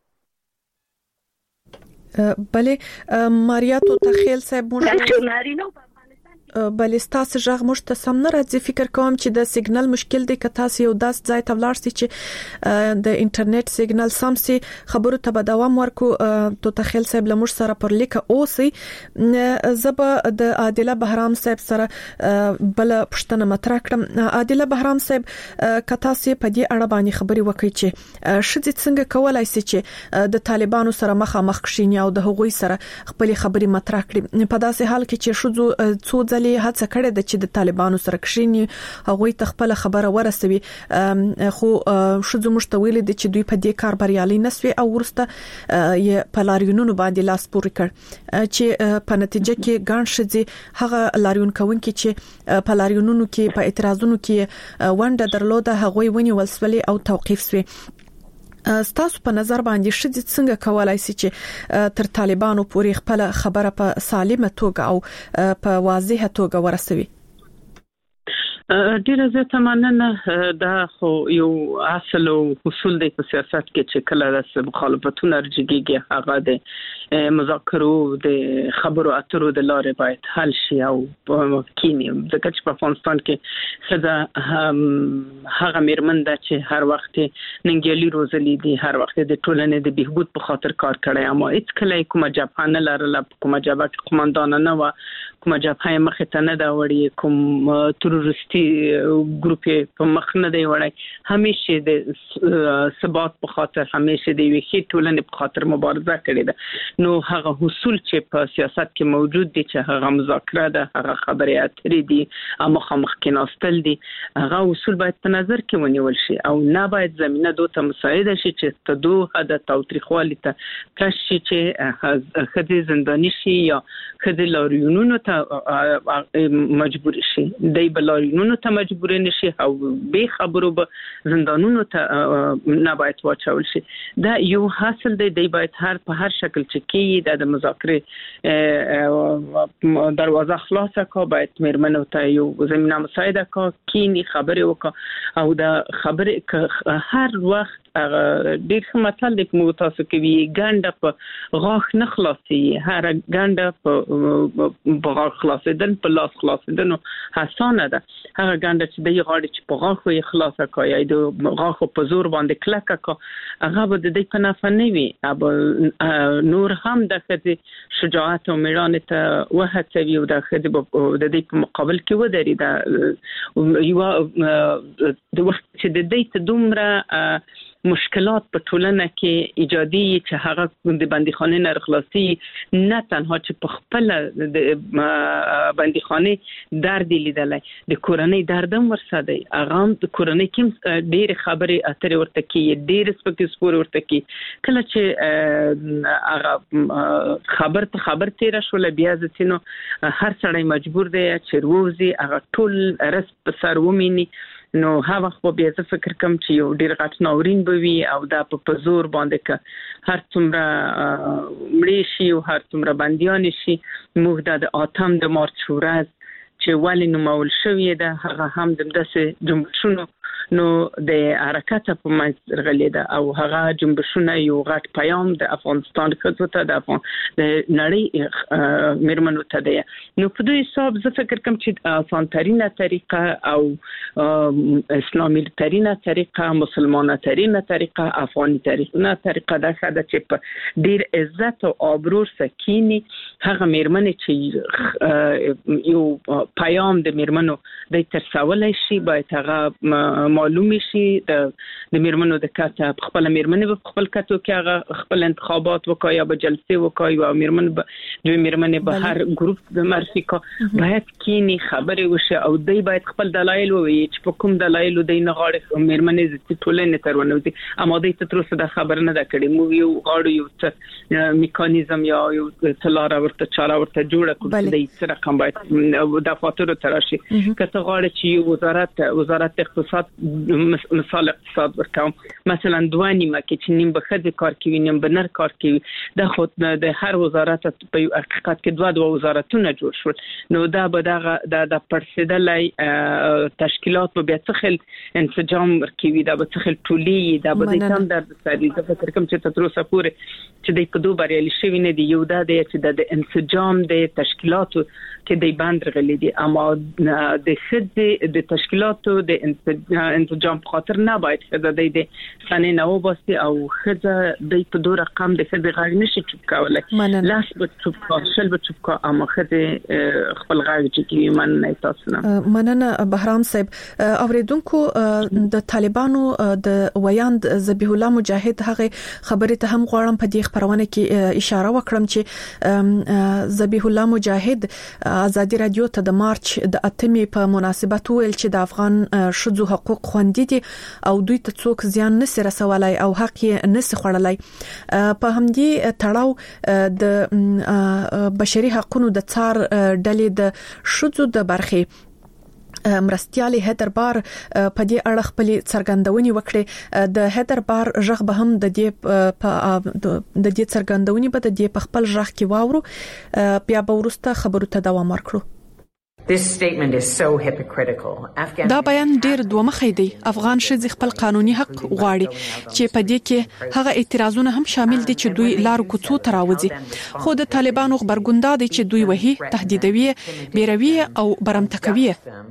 بله ماریاتو تخیل صاحب مونږ بل استاس ژغ مشت سم نه راځي فکر کوم چې د سیګنال مشکل دی که تاسو یو داس ځای ته ولاړ شئ چې د انټرنیټ سیګنال سم سي خبرو ته به دوام ورکو تو تخیل صاحب لمر سره پر لیکه اوسي زب د عادله بهرام صاحب سره بل پښتنه مطرح کړم عادله بهرام صاحب کتا سي په دې اړه باندې خبري وکړي چې شذ څنګه کولای شي چې د طالبانو سره مخامخ شینی او د هغوی سره خپل خبري مطرح کړي په داسې حال کې چې شذ څو ځلې هڅه کړې ده چې د طالبانو سره کښینی هغوی ته خپل خبره ورسوي خو شذ مشتویل دي چې دوی په دې کار بریالي نسوي او ورسته یې په لاریونونو باندې لاس پورې کړ چې په نتیجه کې ګڼ شذي هغه لاریون کوونکي چې په لاریونونو کې په اعتراضونو کې ونده درلوده هغوی ونی ولسولي او توقيف سوي ستاسو په نظر باندې شذ څنګه کولای شي چې تر طالبانو پورې خپل خبره په سالمه توګه او په واضحه توګه ورسوي ډیره زیاته مننه دا خو یو اصل او اصول دی په سیاست کې چې کله د مخالفتونو رجګيږي هغه د مذاکرو د خبرو اترو د لارې باید حل شي او کینی ځکه چې په افغانستان کې خدا هغه میرمن ده چې هر وخت ننګیالي روزلي دي هر وخت د ټولنې د بهبود په خاطر کار کړی اما هیڅ کله کومه جبهه نه لرله کومه جبهه کې قومندان نه و کومه جبهه مخ ته نه دا وړي کوم تروریستي ګروپ په مخ نه دی وړي همیشه د ثبات په خاطر همیشه د ویخي ټولنې په خاطر مبارزه کړې ده نو هغه اصول چې په سیاست کې موجود دي چې هغه مذاکره ده هغه خبرې اترې دي اما مخ کې ناستل دي هغه اصول باید په نظر کې ونیول شي او نه باید زمينه دوته مساعده شي چې تدو د تاوتریخوالي ته کشي چې خدي زنداني شي یا خدي لاریونونو مجبور شي دای بلارینونو ته مجبور نشي او به خبرو به زندانونو ته نه باید واچول شي دا یو حاصل دی باید په هر شکل چې کی د مذاکره دروازه خلاصه کا باید میرمنو ته یو زمينه مساعده کا کینی خبره وکړه او دا خبره هر وخت ډیر مطلب د مو تاسو کوي ګانډه په غاخ نه خلاصي هر ګانډه په غاخ خلاصیدل په لاس خلاصیدل حسانه ده هغه ګانډه چې د غاړي چې په غاخ یې خلاصه کوي د غاخ په زور باندې کلکه کا هغه به د دې په نافه نه وي اب نور هم د خدي شجاعت او میړانه ته وهڅوي او د خدي د دې په مقابل کې ودري دا یو د وخت چې د دې ته دومره مشکلات په ټولنه کې ایجادي چې هغه د بندیخانه نه خلاصي نه تنها چې په خپل د بندیخانه درد لیدلای د کورنۍ دردم ورساده هغه د کورنۍ کې ډېر خبرې اترې ورته کې ډېر سپکې سپور ورته کې کله چې هغه خبر تیر شول بیا ځینو هر سړی مجبور دی چې روزي هغه ټول رس په سر ومینی نو هغه خو بیا څه فکر کوم چې یو ډیر غټ ناورین بوي او دا په زور باندې ک هر څومره مړی شي او هر څومره بنديان شي موږ د اتم د مارچ ورځ چې ولې نو مول شوې ده هغه هم د داسې جنبشونو نو د حرکت په منځ غلیده او هغه جنبشونه یو غټ پیام د افغانستان خدمت ته د نړۍ میرمنو ته دی نو په دوی حساب زه فکر کوم چې آسانترینه طریقه او اسلامي ترینه طریقه مسلمانه ترینه طریقه افغاني طریقه ده چې په ډیر عزت او آبرو سکینی هغه میرمنې چې یو پیام د میرمنو د ترڅولای شي باید هغه معلومي شي د میرمنو د کاته خپل میرمنې په خپل کاتو کې هغه خپل انتخابات وکړي یا به جلسه وکړي او میرمنې به هر ګروپ د مرفقه باید کینی خبرې وشي او دوی باید خپل دلایل ووایي چې په کوم دلایل دوی نه غواړي میرمنې د ټولنې تر ونوځي اما دوی ته تر اوسه د خبر نه ده کړې مو یو غواړو یو څه میکانیزم یا یو تلاره ورته چاره ورته جوړه کړو د څه رقم باید د فاتوره تراشي کته غواړي چې وزارت اقتصاد مثال اقتصاد ورکوم مثلا 2 نیمه کې چې نیم به خځې کار کوي نیم به نر کار کوي د خود د هر وزارت په حقیقت کې 2 وزارتونه جوړ شول نو دا به د پرسیدلای تشکیلات به بیا څخل انسجام ورکوي دا به څخل ټولي دا به د کم درد سړي د فکر کوم چې تر اوسه پورې چې د کدو بریالي شوی نه دی یو دا د چې د انسجام د تشکیلاتو کې د باندې غلي دي اما د خځې د تشکیلاتو د انسجام په خاطر نه باید خځې د سنې نو باسي او خځه د په رقم د خځې غږ نشي چوپ کولای لاس به چوپ کول شل به چوپ کول اما خځې خپل غږ چې مننه تاسو نه مننه بهرام صاحب اوریدونکو د طالبانو د ویاند ذبیح الله مجاهد هغه خبرې ته هم غواړم په دې خبرونه کې اشاره وکړم چې ذبیح الله مجاهد ازادي رادیو ته د مارچ د 8 په مناسبت ویل چې د افغان شذو حقوق خوندي دي او دوی ته څوک زیان نشي رسولای او حق یې نشي خړلای په همدې تړاو د بشري حقوقو د څار ډلې د شذو د برخې مرستيالي هدربار په دې اړه خپل څرګندونې وکړي د هدربار ژغ به هم د دې څرګندونې په د په خپل ژغ کې واورو بیا به ورسته خبرو ته دوام ورکړو دا بیان ډیر دوه مخې دی افغان ښځې خپل قانوني حق غواړي چې په دې کې هغه اعتراضونه هم شامل دي چې دوی لار کوڅو تراوځي خو د طالبانو خبرګون دا دی چې دوی وਹੀ تهدیدوي بیروي او برمتکوي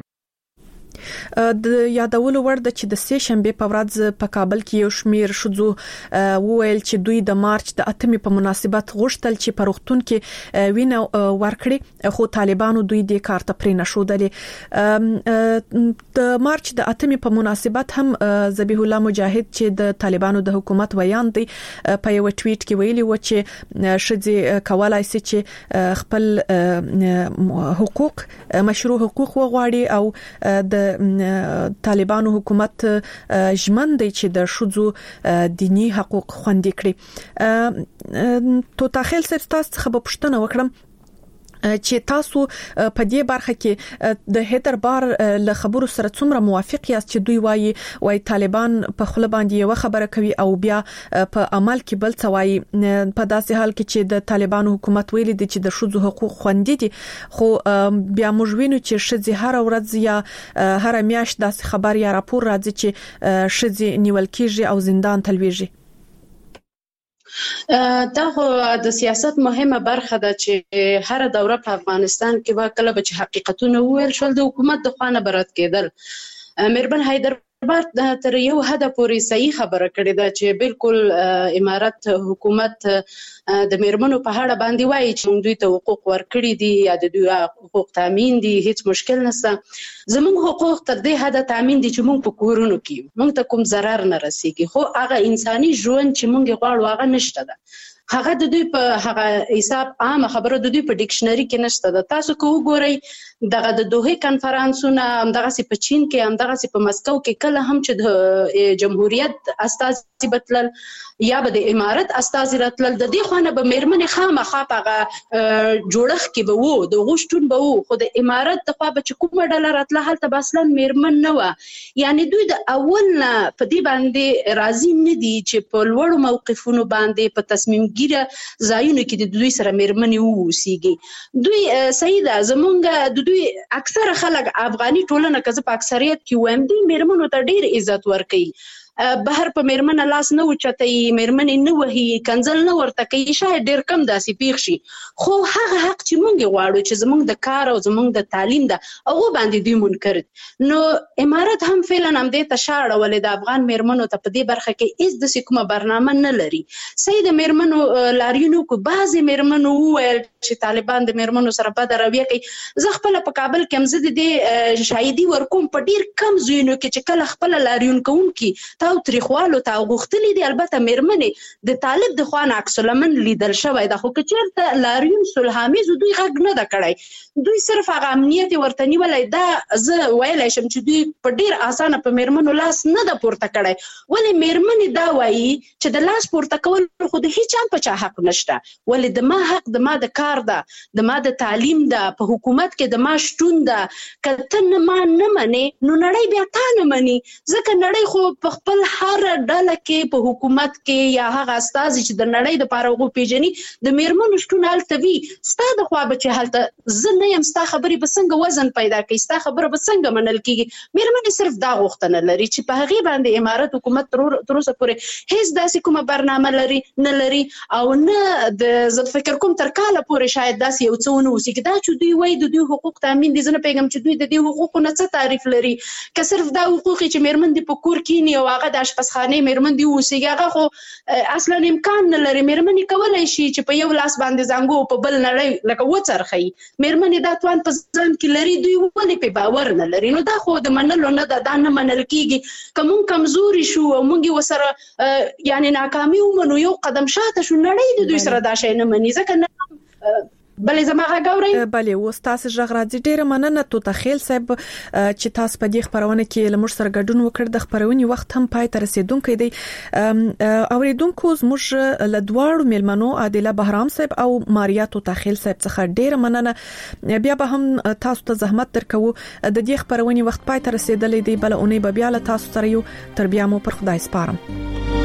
د یادولو ور د چې د سه شنبه په ورځ په کابل کې یو شمیر شذو وویل چې دوی د مارچ د 8 په مناسبت غوښتل چې په روغتون کې وینه ورکړي خو طالبانو دوی د کار ته پرې نشودلې د مارچ د 8 په مناسبت هم ذبیح الله مجاهد چې د طالبانو د حکومت ویان دی په یو ټویټ کې ویلي و چې شذې کولای شي چې خپل حقوق مشروع حقوق وغواړي او د طالبانو حکومت ژمن دی چې د شذو دینی حقوق خوندي کړي تو تاخیل سره تاسو خبر پښتنه وکړم چې تاسو په دې برخه کې د هدربار له خبرو سره څومره موافق یاست چې دوی وایي طالبان په خپل باندې یو خبره کوي او بیا په عمل کې بل څه وایي په داسې حال کې چې د طالبانو حکومت ویلي دي چې د شذو حقوق خوندي دي خو بیا موږ وینو چې شذې هر ورځ یا هر میاشت داسې خبر یا راپور راځي چې شذې نیول کیږي او زندان تلويږي دا خو د سیاست مهمه برخه ده چې هر دوره په افغانستان کې به کله به حقیقتونه وویل شول د حکومت د خوانه برات کېدل مېرمن حیدربار تر یو حد پورې صحیح خبره کړې ده چې بالکل امارت حکومت د مېرمنو په اړه باندې وایي چې دوی ته حقوق ورکړي دي یا د دوی حقوق تامین دي هیڅ مشکل نشته زموږ حقوق تر دې حد تامین دي چې موږ په کورونو کې موږ ته کوم ضرر نه رسیږي خو هغه انساني ژوند چې موږ غواړو هغه نشته ده هغه د دوی په هغه حساب عام خبره د دوی په ډکشنری کې نشته ده تاسو کو وګورئ دغه د دوه کانفرنسونه هم دغه سي په چین کې هم دغه سي په مسکو کې کله هم چې د جمهوریت استاذ بتلل یا به د امارت استاذ راتلل د دې خانه به مېرمنې خامخا هغه جوړخ کې به وو د غوښتون به وو خو د امارت د خوا به چې کومه ډله راتله هلته به اصلا مېرمن نه و یعنی دوی د اول نه په دې باندې راضي نه دي چې په لوړو موقفونو باندې په تصمیم ګیره ځایونو کې د دوی سره مېرمنې ووسیږي دوی سیده زمونږ د دوی اکثره خلک افغاني ټولنه که زه په اکثریت کې وایم دوی مېرمنو ته ډېر عزت ورکوي بهر په مېرمنه لاس نه وچتای مېرمنې نه وهي کنځل نه ورته کوي شاید ډېر کم داسې پیښ شي خو هغه حق چې موږ غواړو چې زموږ د کار او زموږ د تعلیم ده هغه باندې دوی منکر نو امارت هم فعلا هم دې ته شاړه ولې د افغان مېرمنو ته په دې برخه کې هیڅ د کومه برنامه نه لري سید مېرمنو لاریونو کو بعضی مېرمنو وویل چې طالبان د مېرمنو سره بد رویه کوي زه خپل په کابل کې هم زه د شاهدي ورکوم په ډېر کم ځایونو کې چې کله خپل لاریون کوونکي او تاریخوالو ته غوښتلې دي البته مېرمنې د طالب د خوان عکس العمل لیدل شوی دا خو که چېرته لاریون صلح‌آمیز دوی غږ نه ده کړی دوی صرف هغه امنیت ورته نیولی دا زه ویلی شم چې دوی په ډېر اسانه په مېرمنو لاس نه ده پورته کړی ولې مېرمنې دا وایي چې د لاس پورته کول خو د هیچ هم په چا حق نشته ولې د ما حق د ما د کار کار ده د ما د تعلیم ده په حکومت کې د ما شتون ده کته نه ما نه مني نو نړۍ بیا تا نه مني ځکه نړۍ خو په خپل هر ډله کې په حکومت کې یا هغه استازي چې د نړۍ د پاره غو پیژني د میرمنو شتون هلته وي ستاسو د خوا بچي هلته زه نه يم ستاسو خبرې بسنګ وزن پیدا کوي ستاسو خبره بسنګ منل کیږي میرمنې صرف دا غوښتنه لري چې په هغه باندې امارت حکومت تر اوسه پورې هیڅ داسې کومه برنامه لري نه لري او نه د زړه فکر کوم تر کاله پورې شاید داسې یو څه ونه وسی دا چې دوی وایي د دوی حقوق تامین دي زنه پیغام چې دوی د دې حقوقو نه څه تعریف لري که صرف دا حقوق چې میرمن دي په کور کې نه او هغه د اشپزخانه میرمن دي وسی هغه خو اصلا امکان نه لري میرمن کولای شي چې په یو لاس باندې زنګو په بل نړۍ لکه وڅرخي میرمن دا توان په ځان کې لري دوی ولې په باور نه لري نو دا خو د منلو نه دا نه منل کیږي کوم کمزوري شو او موږ وسره یعنی ناکامي ومنو یو قدم شاته شو نړۍ د دوی سره دا شي نه مني ځکه نه بلې زماغه ګوري بلې وستاسو ژغ راځي ډیره مننه تو تخیل صاحب چې تاسو په دې خبرونه کې لمر سره ګډون وکړ د خبرونې وخت هم پای ته رسیدونکو دی اوریدونکو زموږ لدواړو ملمنو عادله بهرام صاحب او ماریا تو تخیل صاحب څخه ډیره مننه بیا به هم تاسو ته زحمت درکو د دې خبرونې وخت پای ته رسیدلې دی بل اونۍ به بیا له تاسو سره یو تر بیا مو پر خدای سپارم